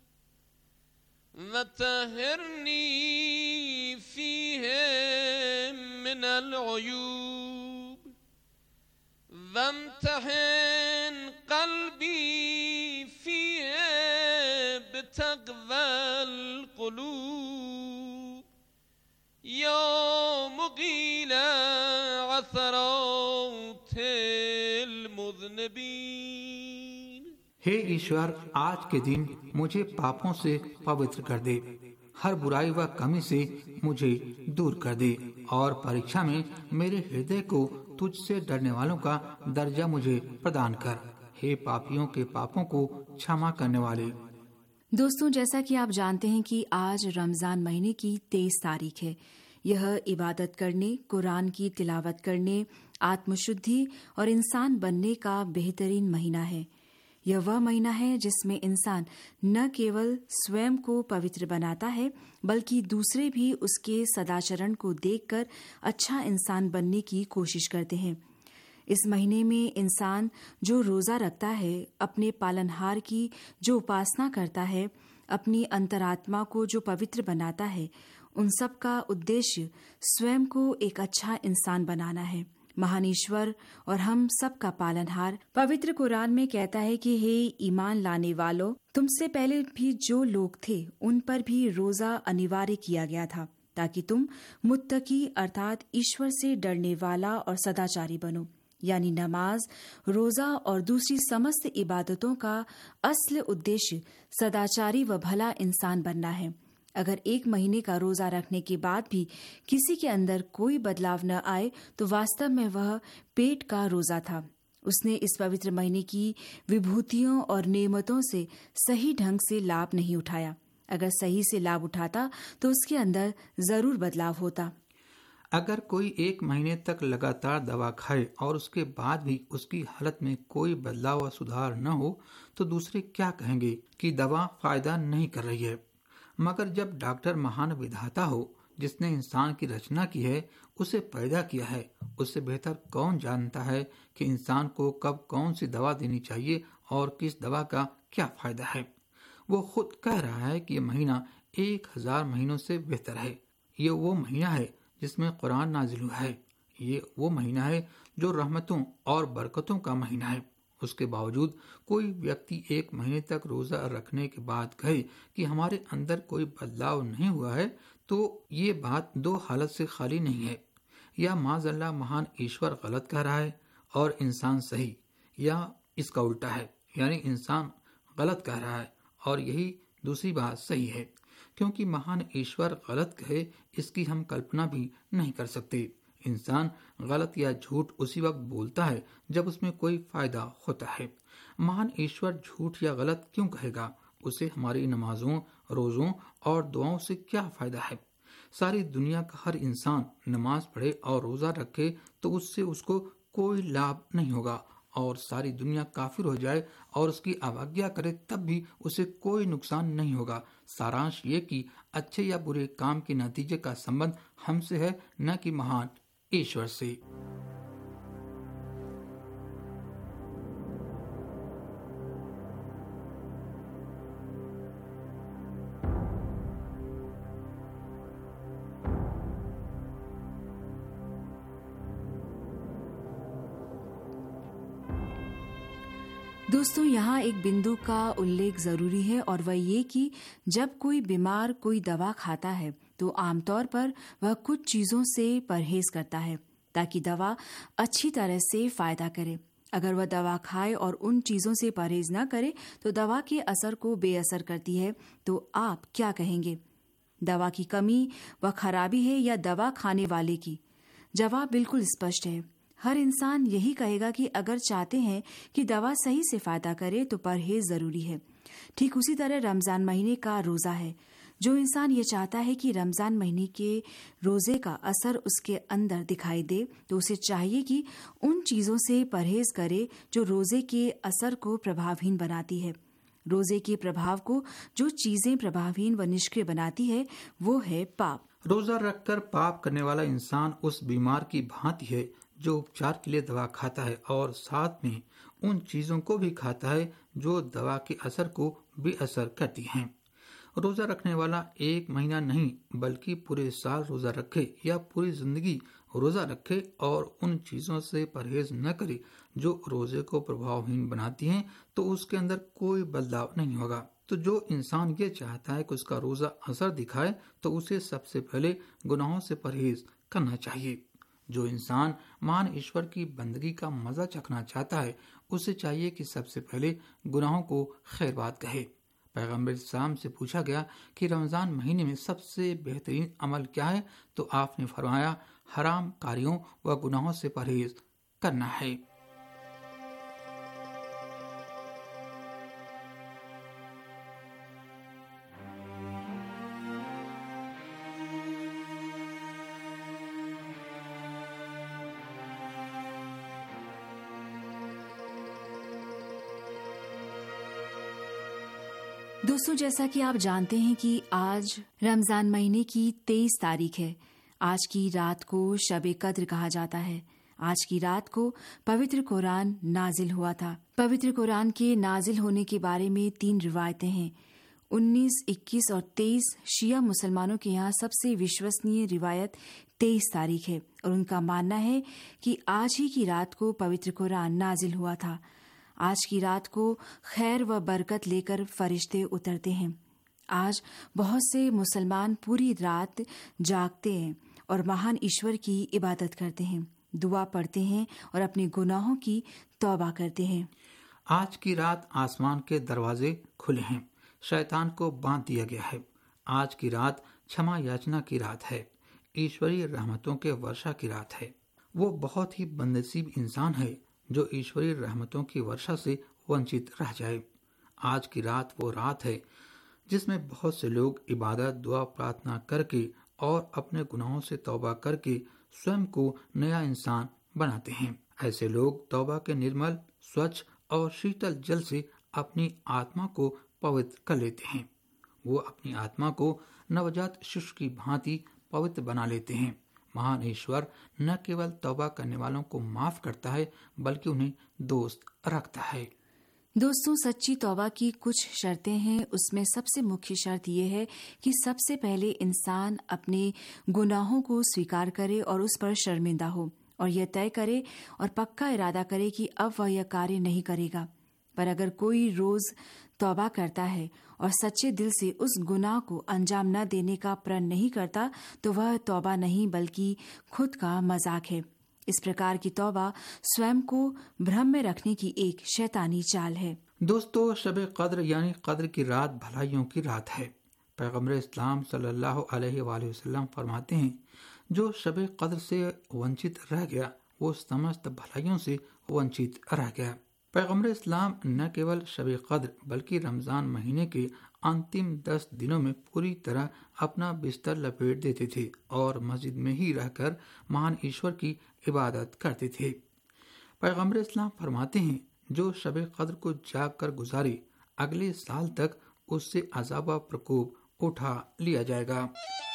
वतहिरनी फ़ीही मिनल उयूब वम्तहिन क़ल्बी फ़ीही बितक़वल क़ुलूब या मुग़ील असरातिल मुज़निबीन। हे ईश्वर, आज के दिन मुझे पापों से पवित्र कर दे, हर बुराई व कमी से मुझे दूर कर दे और परीक्षा में मेरे हृदय को तुझसे डरने वालों का दर्जा मुझे प्रदान कर। हे पापियों के पापों को क्षमा करने वाले। दोस्तों, जैसा कि आप जानते हैं कि आज रमजान महीने की तेईस तारीख है। यह इबादत करने, कुरान की तिलावत करने, आत्मशुद्धि और इंसान बनने का बेहतरीन महीना है। यह वह महीना है जिसमें इंसान न केवल स्वयं को पवित्र बनाता है, बल्कि दूसरे भी उसके सदाचरण को देखकर अच्छा इंसान बनने की कोशिश करते हैं। इस महीने में इंसान जो रोज़ा रखता है, अपने पालनहार की जो उपासना करता है, अपनी अंतरात्मा को जो पवित्र बनाता है, उन सब का उद्देश्य स्वयं को एक अच्छा इंसान बनाना है। महान ईश्वर और हम सब का पालनहार पवित्र कुरान में कहता है कि हे ईमान लाने वालों, तुमसे पहले भी जो लोग थे उन पर भी रोजा अनिवार्य किया गया था, ताकि तुम मुत्तकी अर्थात ईश्वर से डरने वाला और सदाचारी बनो। यानी नमाज, रोजा और दूसरी समस्त इबादतों का असली उद्देश्य सदाचारी व भला इंसान बनना है। अगर एक महीने का रोजा रखने के बाद भी किसी के अंदर कोई बदलाव न आए तो वास्तव में वह पेट का रोजा था। उसने इस पवित्र महीने की विभूतियों और नेमतों से सही ढंग से लाभ नहीं उठाया। अगर सही से लाभ उठाता तो उसके अंदर जरूर बदलाव होता। अगर कोई एक महीने तक लगातार दवा खाए और उसके बाद भी उसकी हालत में कोई बदलाव व सुधार न हो तो दूसरे क्या कहेंगे कि दवा फायदा नहीं कर रही है। मगर जब डॉक्टर महान विधाता हो, जिसने इंसान की रचना की है, उसे पैदा किया है, उससे बेहतर कौन जानता है कि इंसान को कब कौन सी दवा देनी चाहिए और किस दवा का क्या फायदा है। वो खुद कह रहा है कि ये महीना एक हजार महीनों से बेहतर है। ये वो महीना है जिसमें कुरान नाजिल हुआ है। ये वो महीना है जो रहमतों और बरकतों का महीना है। उसके बावजूद कोई व्यक्ति एक महीने तक रोजा रखने के बाद कहे कि हमारे अंदर कोई बदलाव नहीं हुआ है, तो ये बात दो हालत से खाली नहीं है। या माज़अल्लाह महान ईश्वर गलत कह रहा है और इंसान सही, या इसका उल्टा है, यानी इंसान गलत कह रहा है और यही दूसरी बात सही है। क्योंकि महान ईश्वर गलत कहे इसकी हम कल्पना भी नहीं कर सकते। इंसान गलत या झूठ उसी वक्त बोलता है जब उसमें कोई फायदा होता है। महान ईश्वर झूठ या गलत क्यों कहेगा? उसे हमारी नमाजों, रोजों और दुआओं से क्या फायदा है? सारी दुनिया का हर इंसान नमाज पढ़े और रोजा रखे तो उससे उसको कोई लाभ नहीं होगा, और सारी दुनिया काफिर हो जाए और उसकी अवज्ञा करे तब भी उसे कोई नुकसान नहीं होगा। सारांश ये कि अच्छे या बुरे काम के नतीजे का संबंध हमसे है, न कि महान ईश्वर से। दोस्तों, यहाँ एक बिंदु का उल्लेख जरूरी है और वह ये कि जब कोई बीमार कोई दवा खाता है तो आमतौर पर वह कुछ चीजों से परहेज करता है ताकि दवा अच्छी तरह से फायदा करे। अगर वह दवा खाए और उन चीजों से परहेज न करे तो दवा के असर को बेअसर करती है। तो आप क्या कहेंगे? दवा की कमी व खराबी है या दवा खाने वाले की? जवाब बिल्कुल स्पष्ट है। हर इंसान यही कहेगा कि अगर चाहते हैं कि दवा सही से फायदा करे तो परहेज जरूरी है। ठीक उसी तरह रमजान महीने का रोजा है। जो इंसान ये चाहता है कि रमजान महीने के रोजे का असर उसके अंदर दिखाई दे तो उसे चाहिए कि उन चीजों से परहेज करे जो रोजे के असर को प्रभावहीन बनाती है। रोजे के प्रभाव को जो चीजें प्रभावहीन व निष्क्रिय बनाती है वो है पाप। रोजा रखकर पाप करने वाला इंसान उस बीमार की भांति है जो उपचार के लिए दवा खाता है और साथ में उन चीजों को भी खाता है जो दवा के असर को बेअसर करती हैं। रोजा रखने वाला एक महीना नहीं बल्कि पूरे साल रोजा रखे या पूरी जिंदगी रोजा रखे और उन चीजों से परहेज न करे जो रोजे को प्रभावहीन बनाती हैं तो उसके अंदर कोई बदलाव नहीं होगा। तो जो इंसान ये चाहता है कि उसका रोजा असर दिखाए तो उसे सबसे पहले गुनाहों से परहेज करना चाहिए। जो इंसान महान ईश्वर की बंदगी का मजा चखना चाहता है उसे चाहिए कि सबसे पहले गुनाहों को खैरबाद कहे। पैगम्बर इस्लाम से पूछा गया कि रमजान महीने में सबसे बेहतरीन अमल क्या है तो आपने फरमाया हराम कार्यों व गुनाहों से परहेज करना है। दोस्तों, जैसा कि आप जानते हैं कि आज रमजान महीने की तेईस तारीख है। आज की रात को शब कद्र कहा जाता है। आज की रात को पवित्र कुरान नाजिल हुआ था। पवित्र कुरान के नाजिल होने के बारे में तीन रिवायतें हैं। उन्नीस, इक्कीस और तेईस शिया मुसलमानों के यहाँ सबसे विश्वसनीय रिवायत तेईस तारीख है और उनका मानना है कि आज ही की रात को पवित्र कुरान नाजिल हुआ था। आज की रात को खैर व बरकत लेकर फरिश्ते उतरते हैं। आज बहुत से मुसलमान पूरी रात जागते हैं और महान ईश्वर की इबादत करते हैं, दुआ पढ़ते हैं और अपने गुनाहों की तौबा करते हैं। आज की रात आसमान के दरवाजे खुले हैं, शैतान को बांध दिया गया है। आज की रात क्षमा याचना की रात है, ईश्वरीय रहमतों के वर्षा की रात है। वो बहुत ही बदनसीब इंसान है जो ईश्वरीय रहमतों की वर्षा से वंचित रह जाए। आज की रात वो रात है जिसमें बहुत से लोग इबादत, दुआ, प्रार्थना करके और अपने गुनाहों से तौबा करके स्वयं को नया इंसान बनाते हैं। ऐसे लोग तौबा के निर्मल, स्वच्छ और शीतल जल से अपनी आत्मा को पवित्र कर लेते हैं। वो अपनी आत्मा को नवजात शिशु की भांति पवित्र बना लेते हैं। महान ईश्वर न केवल तौबा करने वालों को माफ करता है बल्कि उन्हें दोस्त रखता है। दोस्तों, सच्ची तौबा की कुछ शर्तें हैं। उसमें सबसे मुख्य शर्त यह है कि सबसे पहले इंसान अपने गुनाहों को स्वीकार करे और उस पर शर्मिंदा हो और यह तय करे और पक्का इरादा करे कि अब वह यह कार्य नहीं करेगा। पर अगर कोई रोज तौबा करता है और सच्चे दिल से उस गुनाह को अंजाम न देने का प्रण नहीं करता तो वह तौबा नहीं बल्कि खुद का मजाक है। इस प्रकार की तौबा स्वयं को भ्रम में रखने की एक शैतानी चाल है। दोस्तों, शब कद्र यानी कद्र की रात भलाइयों की रात है। पैगम्बर इस्लाम सल्लल्लाहु अलैहि वसल्लम फरमाते हैं, जो शब कद्र से वंचित रह गया वो समस्त भलाइयों से वंचित रह गया। पैगम्बर इस्लाम न केवल शब कद्र बल्कि रमजान महीने के अंतिम दस दिनों में पूरी तरह अपना बिस्तर लपेट देते थे और मस्जिद में ही रहकर महान ईश्वर की इबादत करते थे। पैगम्बर इस्लाम फरमाते हैं, जो शब कद्र को जाग कर गुजारे अगले साल तक उससे अज़ाब प्रकोप उठा लिया जाएगा।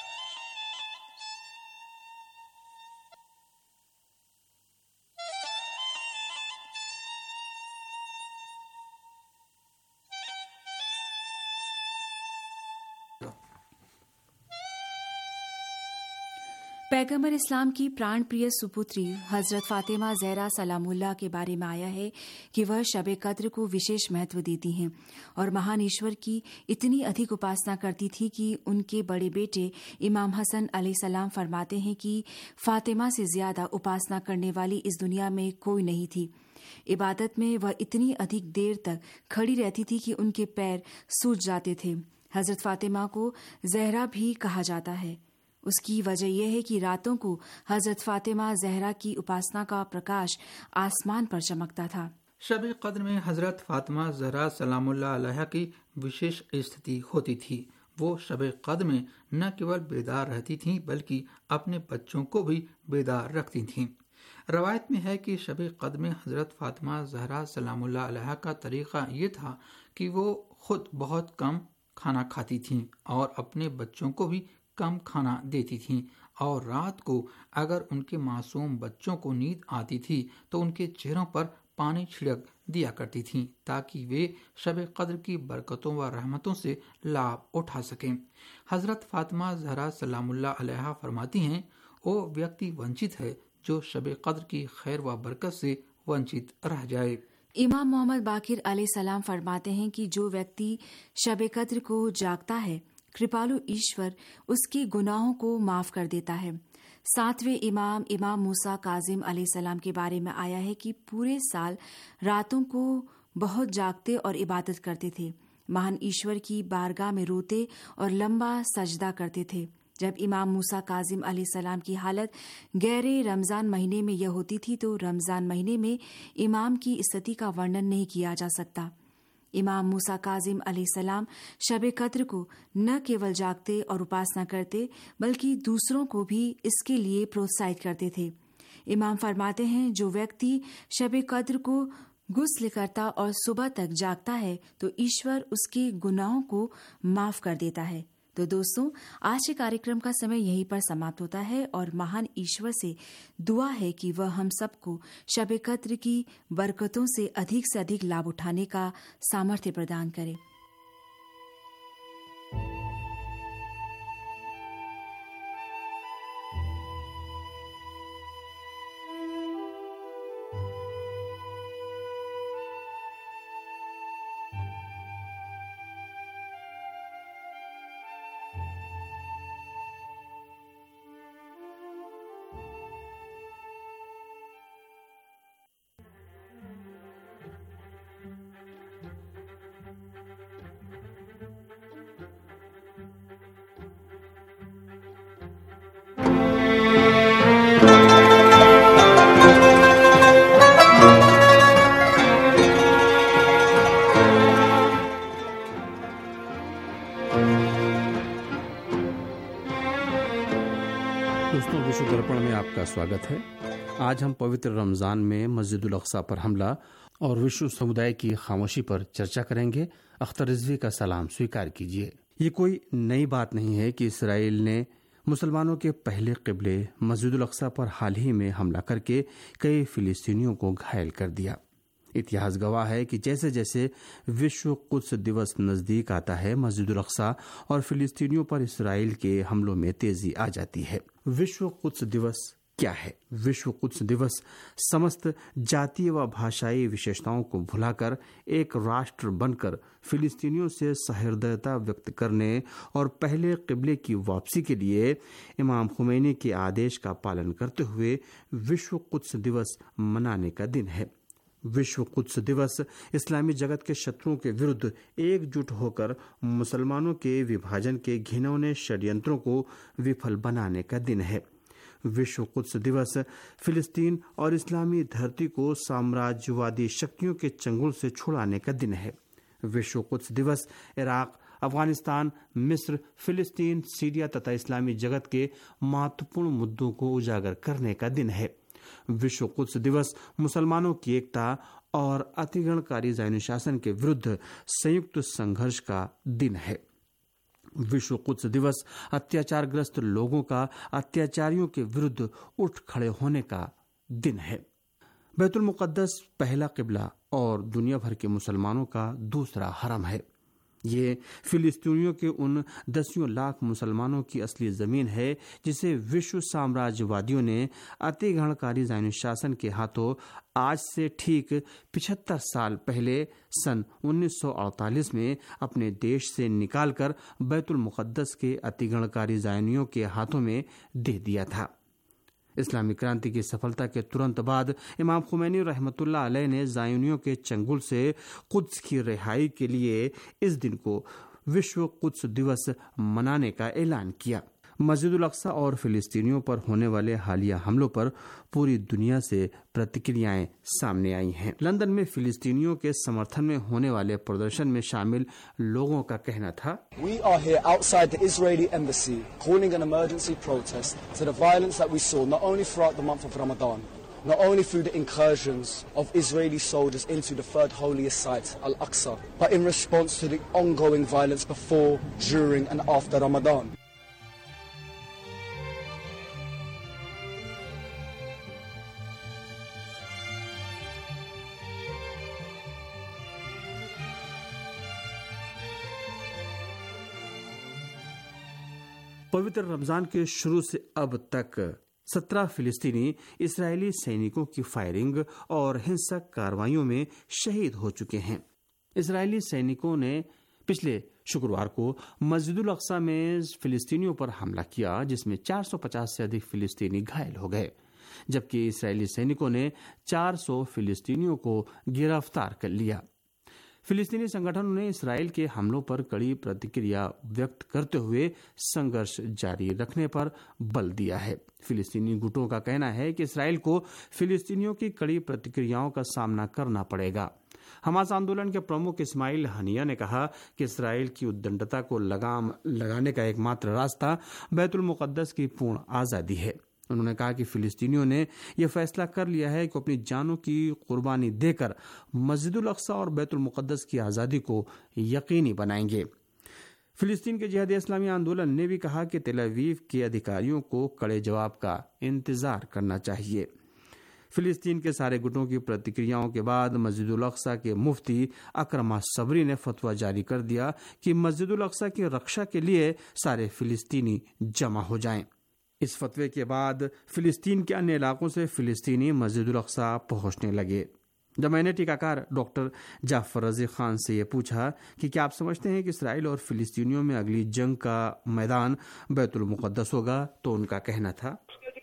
पैगम्बर इस्लाम की प्राण प्रिय सुपुत्री हजरत फातिमा ज़हरा सलामुल्लाह के बारे में आया है कि वह शब कद्र को विशेष महत्व देती हैं और महान ईश्वर की इतनी अधिक उपासना करती थी कि उनके बड़े बेटे इमाम हसन अलैहिस्सलाम फरमाते हैं कि फातिमा से ज्यादा उपासना करने वाली इस दुनिया में कोई नहीं थी। इबादत में वह इतनी अधिक देर तक खड़ी रहती थी कि उनके पैर सूज जाते थे। हजरत फातिमा को ज़हरा भी कहा जाता है। उसकी वजह यह है कि रातों को हजरत फातिमा ज़हरा की उपासना का प्रकाश आसमान पर चमकता था। शब कद्र में हजरत फातिमा ज़हरा सलामुल्लाह अलैहा की विशेष स्थिति होती थी। वो शब कद्र में न केवल बेदार रहती थीं बल्कि अपने बच्चों को भी बेदार रखती थीं। रवायत में है कि शब कद्र में हजरत फातिमा ज़हरा सलामुल्लाह अलैहा का तरीका ये था कि वो खुद बहुत कम खाना खाती थीं और अपने बच्चों को भी कम खाना देती थीं और रात को अगर उनके मासूम बच्चों को नींद आती थी तो उनके चेहरों पर पानी छिड़क दिया करती थीं ताकि वे शब कद्र की बरकतों व रहमतों से लाभ उठा सकें। हजरत फातिमा ज़हरा सलामुल्लाह अलैहा फरमाती हैं, वो व्यक्ति वंचित है जो शब कद्र की खैर व बरकत से वंचित रह जाए। इमाम मोहम्मद बाकिर अलैहिस्सलाम फरमाते हैं कि जो व्यक्ति शब कद्र को जागता है कृपालु ईश्वर उसके गुनाहों को माफ कर देता है। सातवें इमाम इमाम मूसा काजिम अलैहिस्सलाम के बारे में आया है कि पूरे साल रातों को बहुत जागते और इबादत करते थे, महान ईश्वर की बारगाह में रोते और लंबा सजदा करते थे। जब इमाम मूसा काजिम अलैहिस्सलाम की हालत गैरे रमजान महीने में यह होती थी तो रमजान महीने में इमाम की स्थिति का वर्णन नहीं किया जा सकता। इमाम मूसा काजिम अलैहिस्सलाम शब कद्र को न केवल जागते और उपासना करते बल्कि दूसरों को भी इसके लिए प्रोत्साहित करते थे। इमाम फरमाते हैं, जो व्यक्ति शब कद्र को गुस्ल करता और सुबह तक जागता है तो ईश्वर उसके गुनाहों को माफ कर देता है। तो दोस्तों, आज के कार्यक्रम का समय यहीं पर समाप्त होता है और महान ईश्वर से दुआ है कि वह हम सबको शब कद्र की बरकतों से अधिक से अधिक लाभ उठाने का सामर्थ्य प्रदान करे। दोस्तों, विश्व दर्पण में आपका स्वागत है। आज हम पवित्र रमजान में मस्जिदुल अक्सा पर हमला और विश्व समुदाय की खामोशी पर चर्चा करेंगे। अख्तर रिजवी का सलाम स्वीकार कीजिए। ये कोई नई बात नहीं है कि इसराइल ने मुसलमानों के पहले किबले मस्जिदुल अक्सा पर हाल ही में हमला करके कई फिलिस्तीनियों को घायल कर दिया। इतिहास गवाह है कि जैसे जैसे विश्व कुद्स दिवस नजदीक आता है, मस्जिदुल अक्सा और फिलिस्तीनियों पर इसराइल के हमलों में तेजी आ जाती है। विश्व कुद्स दिवस क्या है। विश्व कुद्स दिवस समस्त जातीय व भाषाई विशेषताओं को भुलाकर एक राष्ट्र बनकर फिलिस्तीनियों से सहृदयता व्यक्त करने और पहले किबले की वापसी के लिए इमाम खुमैनी के आदेश का पालन करते हुए विश्व कुद्स दिवस मनाने का दिन है। विश्व कुद्स दिवस इस्लामी जगत के शत्रुओं के विरुद्ध एकजुट होकर मुसलमानों के विभाजन के घिनौने षड्यंत्रों को विफल बनाने का दिन है। विश्व कुद्स दिवस फिलिस्तीन और इस्लामी धरती को साम्राज्यवादी शक्तियों के चंगुल से छुड़ाने का दिन है। विश्व कुद्स दिवस इराक, अफगानिस्तान, मिस्र, फिलिस्तीन, सीरिया तथा इस्लामी जगत के महत्वपूर्ण मुद्दों को उजागर करने का दिन है। विश्व कुद्स दिवस मुसलमानों की एकता और अतिगणकारी ज़ायनी शासन के विरुद्ध संयुक्त संघर्ष का दिन है। विश्व कुद्स दिवस अत्याचारग्रस्त लोगों का अत्याचारियों के विरुद्ध उठ खड़े होने का दिन है। बैतुल मुक़द्दस पहला किबला और दुनिया भर के मुसलमानों का दूसरा हरम है। ये फिलिस्तीनियों के उन दसियों लाख मुसलमानों की असली जमीन है जिसे विश्व साम्राज्यवादियों ने अतिगणकारी ज़ायनी शासन के हाथों आज से ठीक पिछहत्तर साल पहले सन उन्नीस सौ अड़तालीस में अपने देश से निकालकर बैतुल मुक़द्दस के अतिगणकारी ज़ायनियों के हाथों में दे दिया था। इस्लामी क्रांति की सफलता के तुरंत बाद इमाम खुमैनी रहमतुल्लाह अलैह ने ज़ायनियों के चंगुल से कुद्स की रिहाई के लिए इस दिन को विश्व कुद्स दिवस मनाने का ऐलान किया। मस्जिदुल अक्सा और फिलिस्तीनियों पर होने वाले हालिया हमलों पर पूरी दुनिया से प्रतिक्रियाएं सामने आई हैं। लंदन में फिलिस्तीनियों के समर्थन में होने वाले प्रदर्शन में शामिल लोगों का कहना था, We are here outside the Israeli embassy calling an emergency protest to the violence that we saw not only throughout the month of Ramadan, not only through the incursions of Israeli soldiers into the third holiest site, Al-Aqsa, but in response to the ongoing violence before, during and after Ramadan. पवित्र रमजान के शुरू से अब तक सत्रह फिलिस्तीनी इस्राएली सैनिकों की फायरिंग और हिंसक कार्रवाइयों में शहीद हो चुके हैं। इस्राएली सैनिकों ने पिछले शुक्रवार को मस्जिदुल अक्सा में फिलिस्तीनियों पर हमला किया, जिसमें चार सौ पचास से अधिक फिलिस्तीनी घायल हो गए, जबकि इस्राएली सैनिकों ने चार सौ फिलिस्तीनियों को गिरफ्तार कर लिया। फिलिस्तीनी संगठनों ने इसराइल के हमलों पर कड़ी प्रतिक्रिया व्यक्त करते हुए संघर्ष जारी रखने पर बल दिया है। फिलिस्तीनी गुटों का कहना है कि इसराइल को फिलिस्तीनियों की कड़ी प्रतिक्रियाओं का सामना करना पड़ेगा। हमास आंदोलन के प्रमुख इस्माइल हनिया ने कहा कि इसराइल की उद्दंडता को लगाम लगाने का एकमात्र रास्ता बैतुल मुक़द्दस की पूर्ण आज़ादी है। उन्होंने कहा कि फिलिस्तीनियों ने यह फैसला कर लिया है कि अपनी जानों की कुर्बानी देकर मस्जिदुल अक्सा और बैतुल मुक़द्दस की आज़ादी को यकीनी बनाएंगे। फिलिस्तीन के जिहादी इस्लामी आंदोलन ने भी कहा कि तेल अवीव के अधिकारियों को कड़े जवाब का इंतजार करना चाहिए। फिलिस्तीन के सारे गुटों की प्रतिक्रियाओं के बाद मस्जिदुल अक्सा के मुफ्ती अकरमा सबरी ने फतवा जारी कर दिया कि मस्जिदुल अक्सा की रक्षा के लिए सारे फिलिस्तीनी जमा हो जाएं। इस फतवे के बाद फिलिस्तीन के अन्य इलाकों से फिलिस्तीनी मस्जिदुल अक्सा पहुंचने लगे। जब मैंने टीकाकार डॉक्टर जाफर रजी खान से ये पूछा कि क्या आप समझते हैं कि इसराइल और फिलिस्तीनियों में अगली जंग का मैदान बैतुल मुक़द्दस होगा, तो उनका कहना था,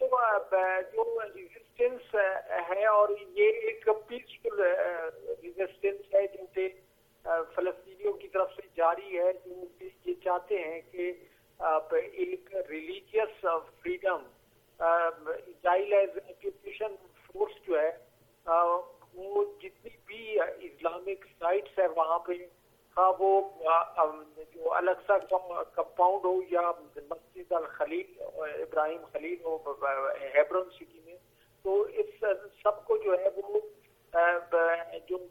जो रेजिस्टेंस है और ये एक पीसफुल रेजिस्टेंस है जो कि फिलिस्तीनियों की तरफ से जारी है, जो ये चाहते हैं कि एक religious freedom, Israel as occupation force जो है वो जितनी भी इस्लामिक साइट्स है वहाँ पे, हाँ वो जो अलक्सा कंपाउंड हो या मस्जिद अल खलील इब्राहिम खलील हो हेब्रोन सिटी में, तो इस सबको जो है वो जो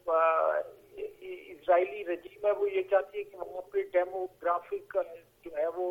इजरायली रजीम है वो ये चाहती है कि वहाँ पे डेमोग्राफिक जो है वो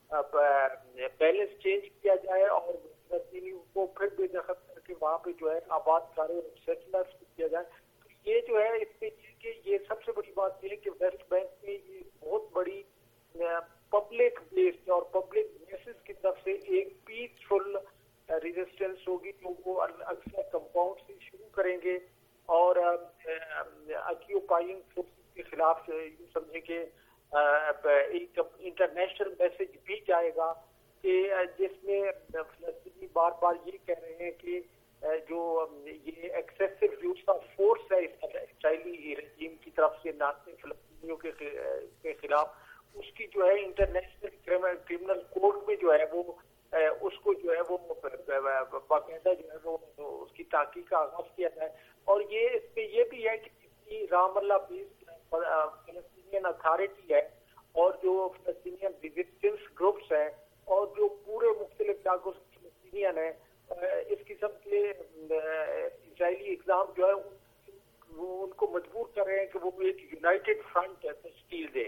बैलेंस चेंज किया जाए और फिलिस्तीनियों को फिर बेदखल करके वहाँ पे जो है आबाद कारों और सेटलर्स को किया जाए। तो ये जो है इसमें कि ये सबसे बड़ी बात ये है कि वेस्ट बैंक में ये बहुत बड़ी पब्लिक बेस्ड और पब्लिक मैसेज की तरफ से एक पीसफुल रेजिस्टेंस होगी तो वो अक्सर कंपाउंड से शुरू करेंगे और ऑक्यूपाइंग फोर्सेस के खिलाफ यूँ समझे कि एक इंटरनेशनल मैसेज भी जाएगा कि जिसमें फिलिस्तीनी बार बार ये कह रहे हैं कि जो ये एक्सेसिव यूज ऑफ फोर्स है इजरायली रजीम की तरफ से नाते फिलिस्तीनियों के के खिलाफ, उसकी जो है इंटरनेशनल क्रिमिनल कोर्ट में जो है वो उसको जो है वो बाकायदा जो है वो उसकी ताकीद का आगाज किया जाए। और ये इसमें ये भी है कि रामल्ला बेस्ड फिलिस्तीनियन अथॉरिटी है और जो फिलिस्तीनियन रेजिस्टेंस ग्रुप्स हैं और जो पूरे मुख्तलिफ इलाकों से फिलिस्तीनियन है, इस किस्म के इजरायली एग्जाम जो है वो उनको मजबूर कर रहे हैं कि वो एक यूनाइटेड फ्रंट तश्कील दे।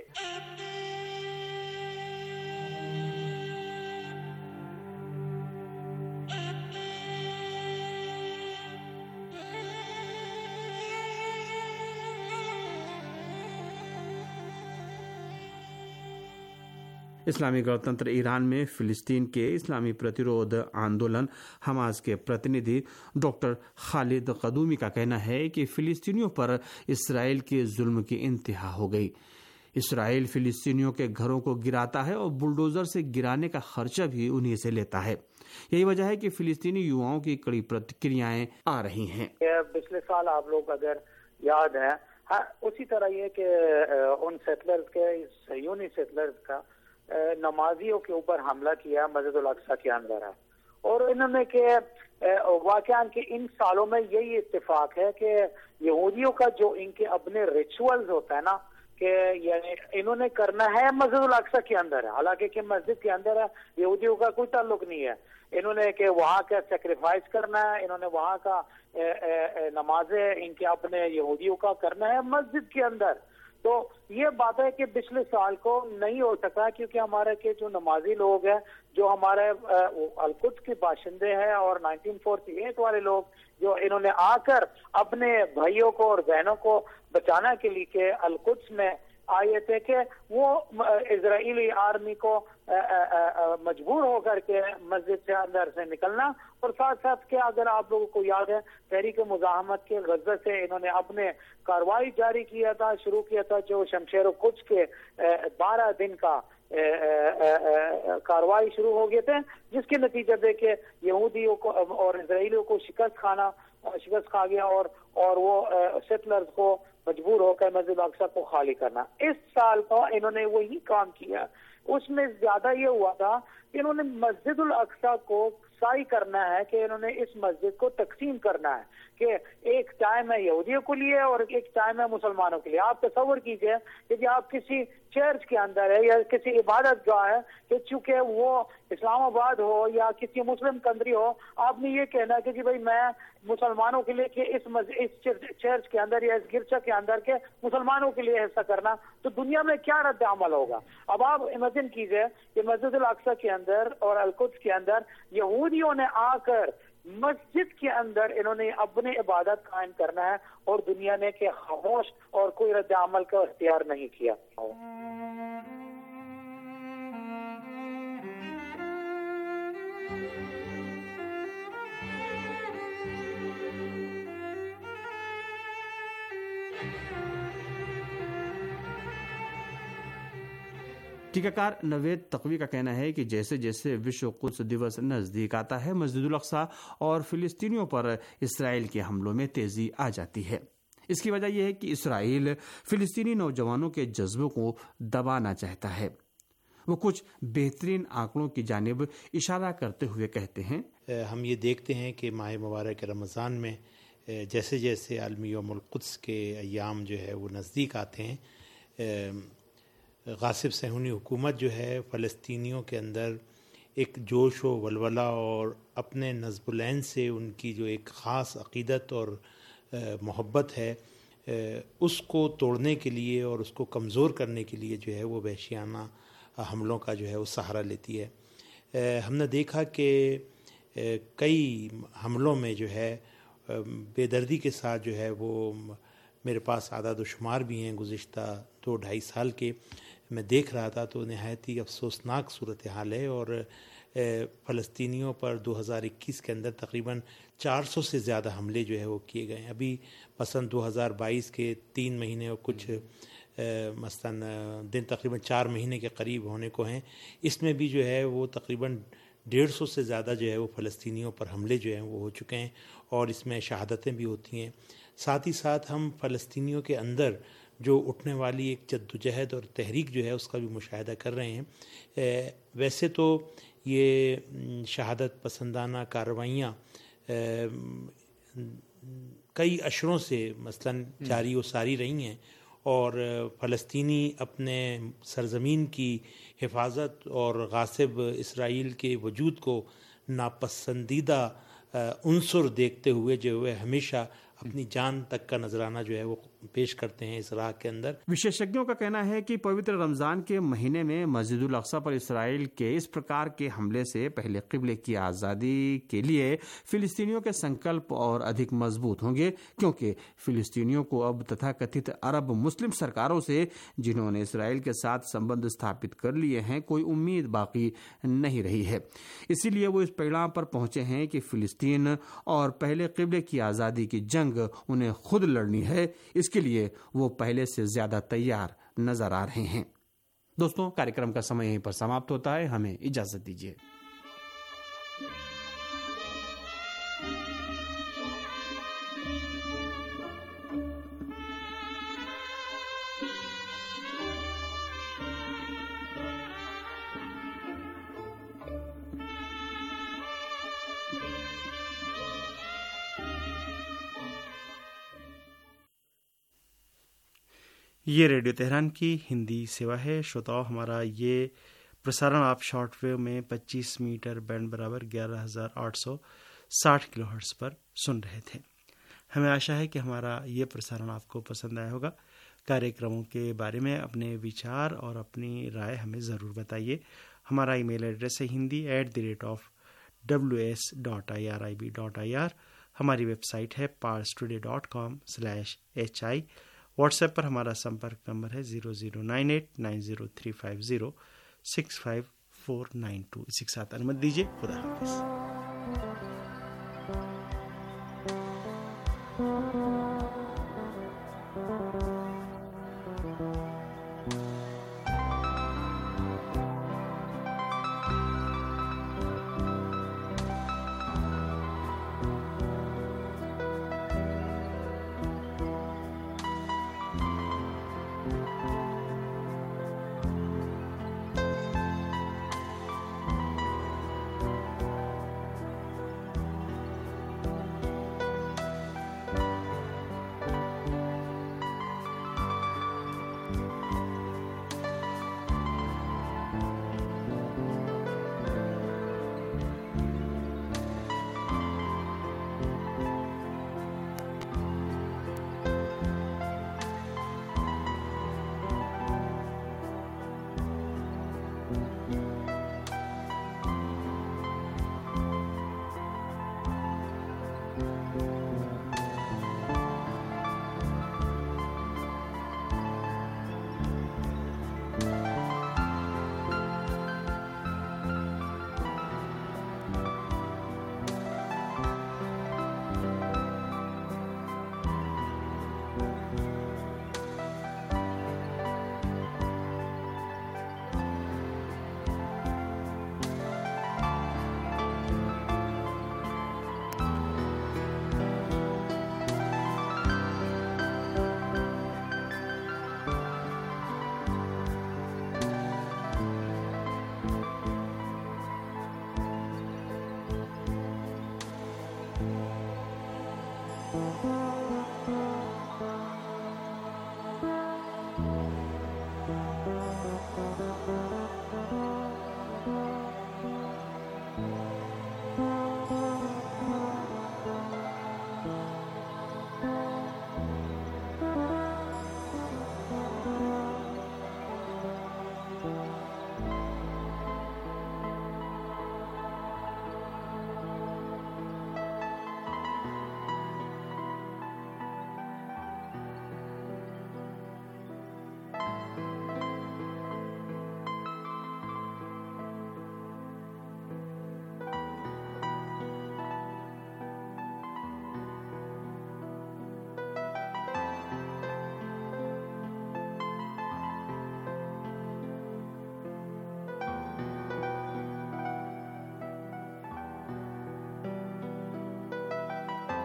इस्लामी गणतंत्र ईरान में फिलिस्तीन के इस्लामी प्रतिरोध आंदोलन हमास के प्रतिनिधि डॉक्टर खालिद कदूमी का कहना है कि फिलिस्तीनियों पर इसराइल के जुल्म की इंतहा हो गई। इसराइल फिलिस्तीनियों के घरों को गिराता है और बुलडोजर से गिराने का खर्चा भी उन्हीं से लेता है। यही वजह है कि फिलिस्तीनी युवाओं की कड़ी प्रतिक्रियाएं आ रही हैं। पिछले साल आप लोग अगर याद है, हाँ, उसी तरह ये कि उन सेटलर्स के सयूनी सेटलर्स का नमाजियों के ऊपर हमला किया मस्जिद उल अक्सा के अंदर है और इन्होंने के वाकयान के इन सालों में यही इत्तेफाक है कि यहूदियों का जो इनके अपने रिचुअल्स होता है ना कि यानी इन्होंने करना है मस्जिद उल अक्सा के अंदर है, हालांकि कि मस्जिद के अंदर है यहूदियों का कोई ताल्लुक नहीं है। इन्होंने के वहाँ का सेक्रीफाइस करना है, इन्होंने वहाँ का नमाजें इनके अपने यहूदियों का करना है मस्जिद के अंदर। तो ये बात है कि पिछले साल को नहीं हो सका क्योंकि हमारे के जो नमाजी लोग हैं जो हमारे अलकुद्स के बाशिंदे हैं और नाइनटीन फोर्टी एट वाले लोग जो इन्होंने आकर अपने भाइयों को और बहनों को बचाने के लिए के अलकुद्स में आए थे कि वो इजरायली आर्मी को मजबूर होकर के मस्जिद से अंदर से निकलना। और साथ साथ के अगर आप लोगों को याद है तहरीक मुजाहमत के गज़ा से इन्होंने अपने कार्रवाई जारी किया था, शुरू किया था, जो शमशेर कुछ के बारह दिन का कार्रवाई शुरू हो गए थे, जिसके नतीजे दे के यहूदियों को और इजरायलियों को शिकस्त खाना शिकस्त खा गया और और वो सेटलर्स को मजबूर होकर मस्जिद अक्सा को खाली करना। इस साल का इन्होंने वही काम किया। उसमें ज्यादा ये हुआ था कि इन्होंने मस्जिद उल अक्सा को साई करना है कि इन्होंने इस मस्जिद को तकसीम करना है कि एक टाइम है यहूदियों के लिए और एक टाइम है मुसलमानों के लिए। आप तस्वर कीजिए कि आप किसी चर्च के अंदर है या किसी इबादत गाह है कि चूंकि वो इस्लामाबाद हो या किसी मुस्लिम कंट्री हो, आपने ये कहना कि जी भाई मैं मुसलमानों के लिए कि इस इस चर्च के अंदर या इस गिरजा के अंदर के मुसलमानों के लिए ऐसा करना, तो दुनिया में क्या रद्द अमल होगा। अब आप इमेजिन कीजिए कि मस्जिद उल अक्सा के अंदर और अलकुद्स के अंदर यहूदियों ने आकर मस्जिद के अंदर इन्होंने अपने इबादत कायम करना है और दुनिया ने के खामोश और कोई रद्द अमल का इख्तियार नहीं किया। टीकाकार नवेद तकवी का कहना है कि जैसे जैसे विश्व कुद्स दिवस नजदीक आता है, मस्जिद उल अक्सा और फिलिस्तीनियों पर इसराइल के हमलों में तेजी आ जाती है। इसकी वजह यह है कि इसराइल फिलिस्तीनी नौजवानों के जज्बों को दबाना चाहता है। वो कुछ बेहतरीन आंकड़ों की जानिब इशारा करते हुए कहते हैं, हम ये देखते हैं कि माह मुबारक रमज़ान में जैसे जैसे आलमी यौमुल कुद्स के अयाम जो है वो नज़दीक आते हैं, गासिब सहूनी हुकूमत जो है फ़लस्तीनियों के अंदर एक जोश व वलवला और अपने नज़्बुलैन से उनकी जो एक ख़ास अक़ीदत और मोहब्बत है उसको तोड़ने के लिए और उसको कमज़ोर करने के लिए जो है वो वहशियाना हमलों का जो है वो सहारा लेती है। हमने देखा कि कई हमलों में जो है बेदर्दी के साथ जो है वो मेरे पास आदाद शुमार भी हैं गुज़िश्ता दो ढाई साल के, मैं देख रहा था तो नहायत ही अफसोसनाक सूरत हाल है। और फ़लस्तीनियों पर दो हज़ार इक्कीस के अंदर तकरीबन चार सौ से ज़्यादा हमले जो है वो किए गए हैं। अभी मसलन दो हज़ार बाईस के तीन महीने और कुछ मसलन दिन तकरीबन चार महीने के करीब होने को हैं, इसमें भी जो है वो तकरीबन डेढ़ सौ से ज़्यादा जो है वो फ़लस्तीनियों पर हमले जो हैं वो हो चुके हैं और इसमें शहादतें भी होती हैं। साथ ही साथ हम फ़लस्तीनियों के अंदर जो उठने वाली एक जद्दोजहद और तहरीक जो है उसका भी मुशाहिदा कर रहे हैं। वैसे तो ये शहादत पसंदाना कार्रवाइयाँ कई अशरों से मसलन जारी व सारी रही हैं और फ़लस्तीनी अपने सरज़मीन की हिफाजत और गासिब इसराइल के वजूद को नापसंदीदा उन्सुर देखते हुए जो है हमेशा अपनी जान तक का नजराना जो है वो पेश करते हैं इस राह के अंदर। विशेषज्ञों का कहना है कि पवित्र रमज़ान के महीने में मस्जिदुल अक्सा पर इसराइल के इस प्रकार के हमले से पहले क़िबले की आज़ादी के लिए फ़िलिस्तीनियों के संकल्प और अधिक मजबूत होंगे, क्योंकि फ़िलिस्तीनियों को अब तथाकथित अरब मुस्लिम सरकारों से, जिन्होंने इसराइल के साथ संबंध स्थापित कर लिए हैं, कोई उम्मीद बाकी नहीं रही है। इसीलिए वो इस परिणाम पर पहुंचे हैं कि फ़िलिस्तीन और पहले क़िबले की आज़ादी की जंग उन्हें खुद लड़नी है। इसके लिए वो पहले से ज्यादा तैयार नजर आ रहे हैं। दोस्तों, कार्यक्रम का समय यहीं पर समाप्त होता है। हमें इजाजत दीजिए। ये रेडियो तेहरान की हिंदी सेवा है। श्रोताओं, हमारा ये प्रसारण आप शॉर्ट वेव में पच्चीस मीटर बैंड बराबर ग्यारह हज़ार आठ सौ साठ किलो हर्ट्ज़ पर सुन रहे थे। हमें आशा है कि हमारा ये प्रसारण आपको पसंद आया होगा। कार्यक्रमों के बारे में अपने विचार और अपनी राय हमें ज़रूर बताइए। हमारा ईमेल एड्रेस है Hindi at the rate of W S dot I R I B dot I R. हमारी वेबसाइट है Pars today dot com slash H I. WhatsApp पर हमारा संपर्क नंबर है zero zero nine eight nine zero three five zero six five four nine two. इसी के साथ अनुमति दीजिए। खुदा हाफिज़। Thank you.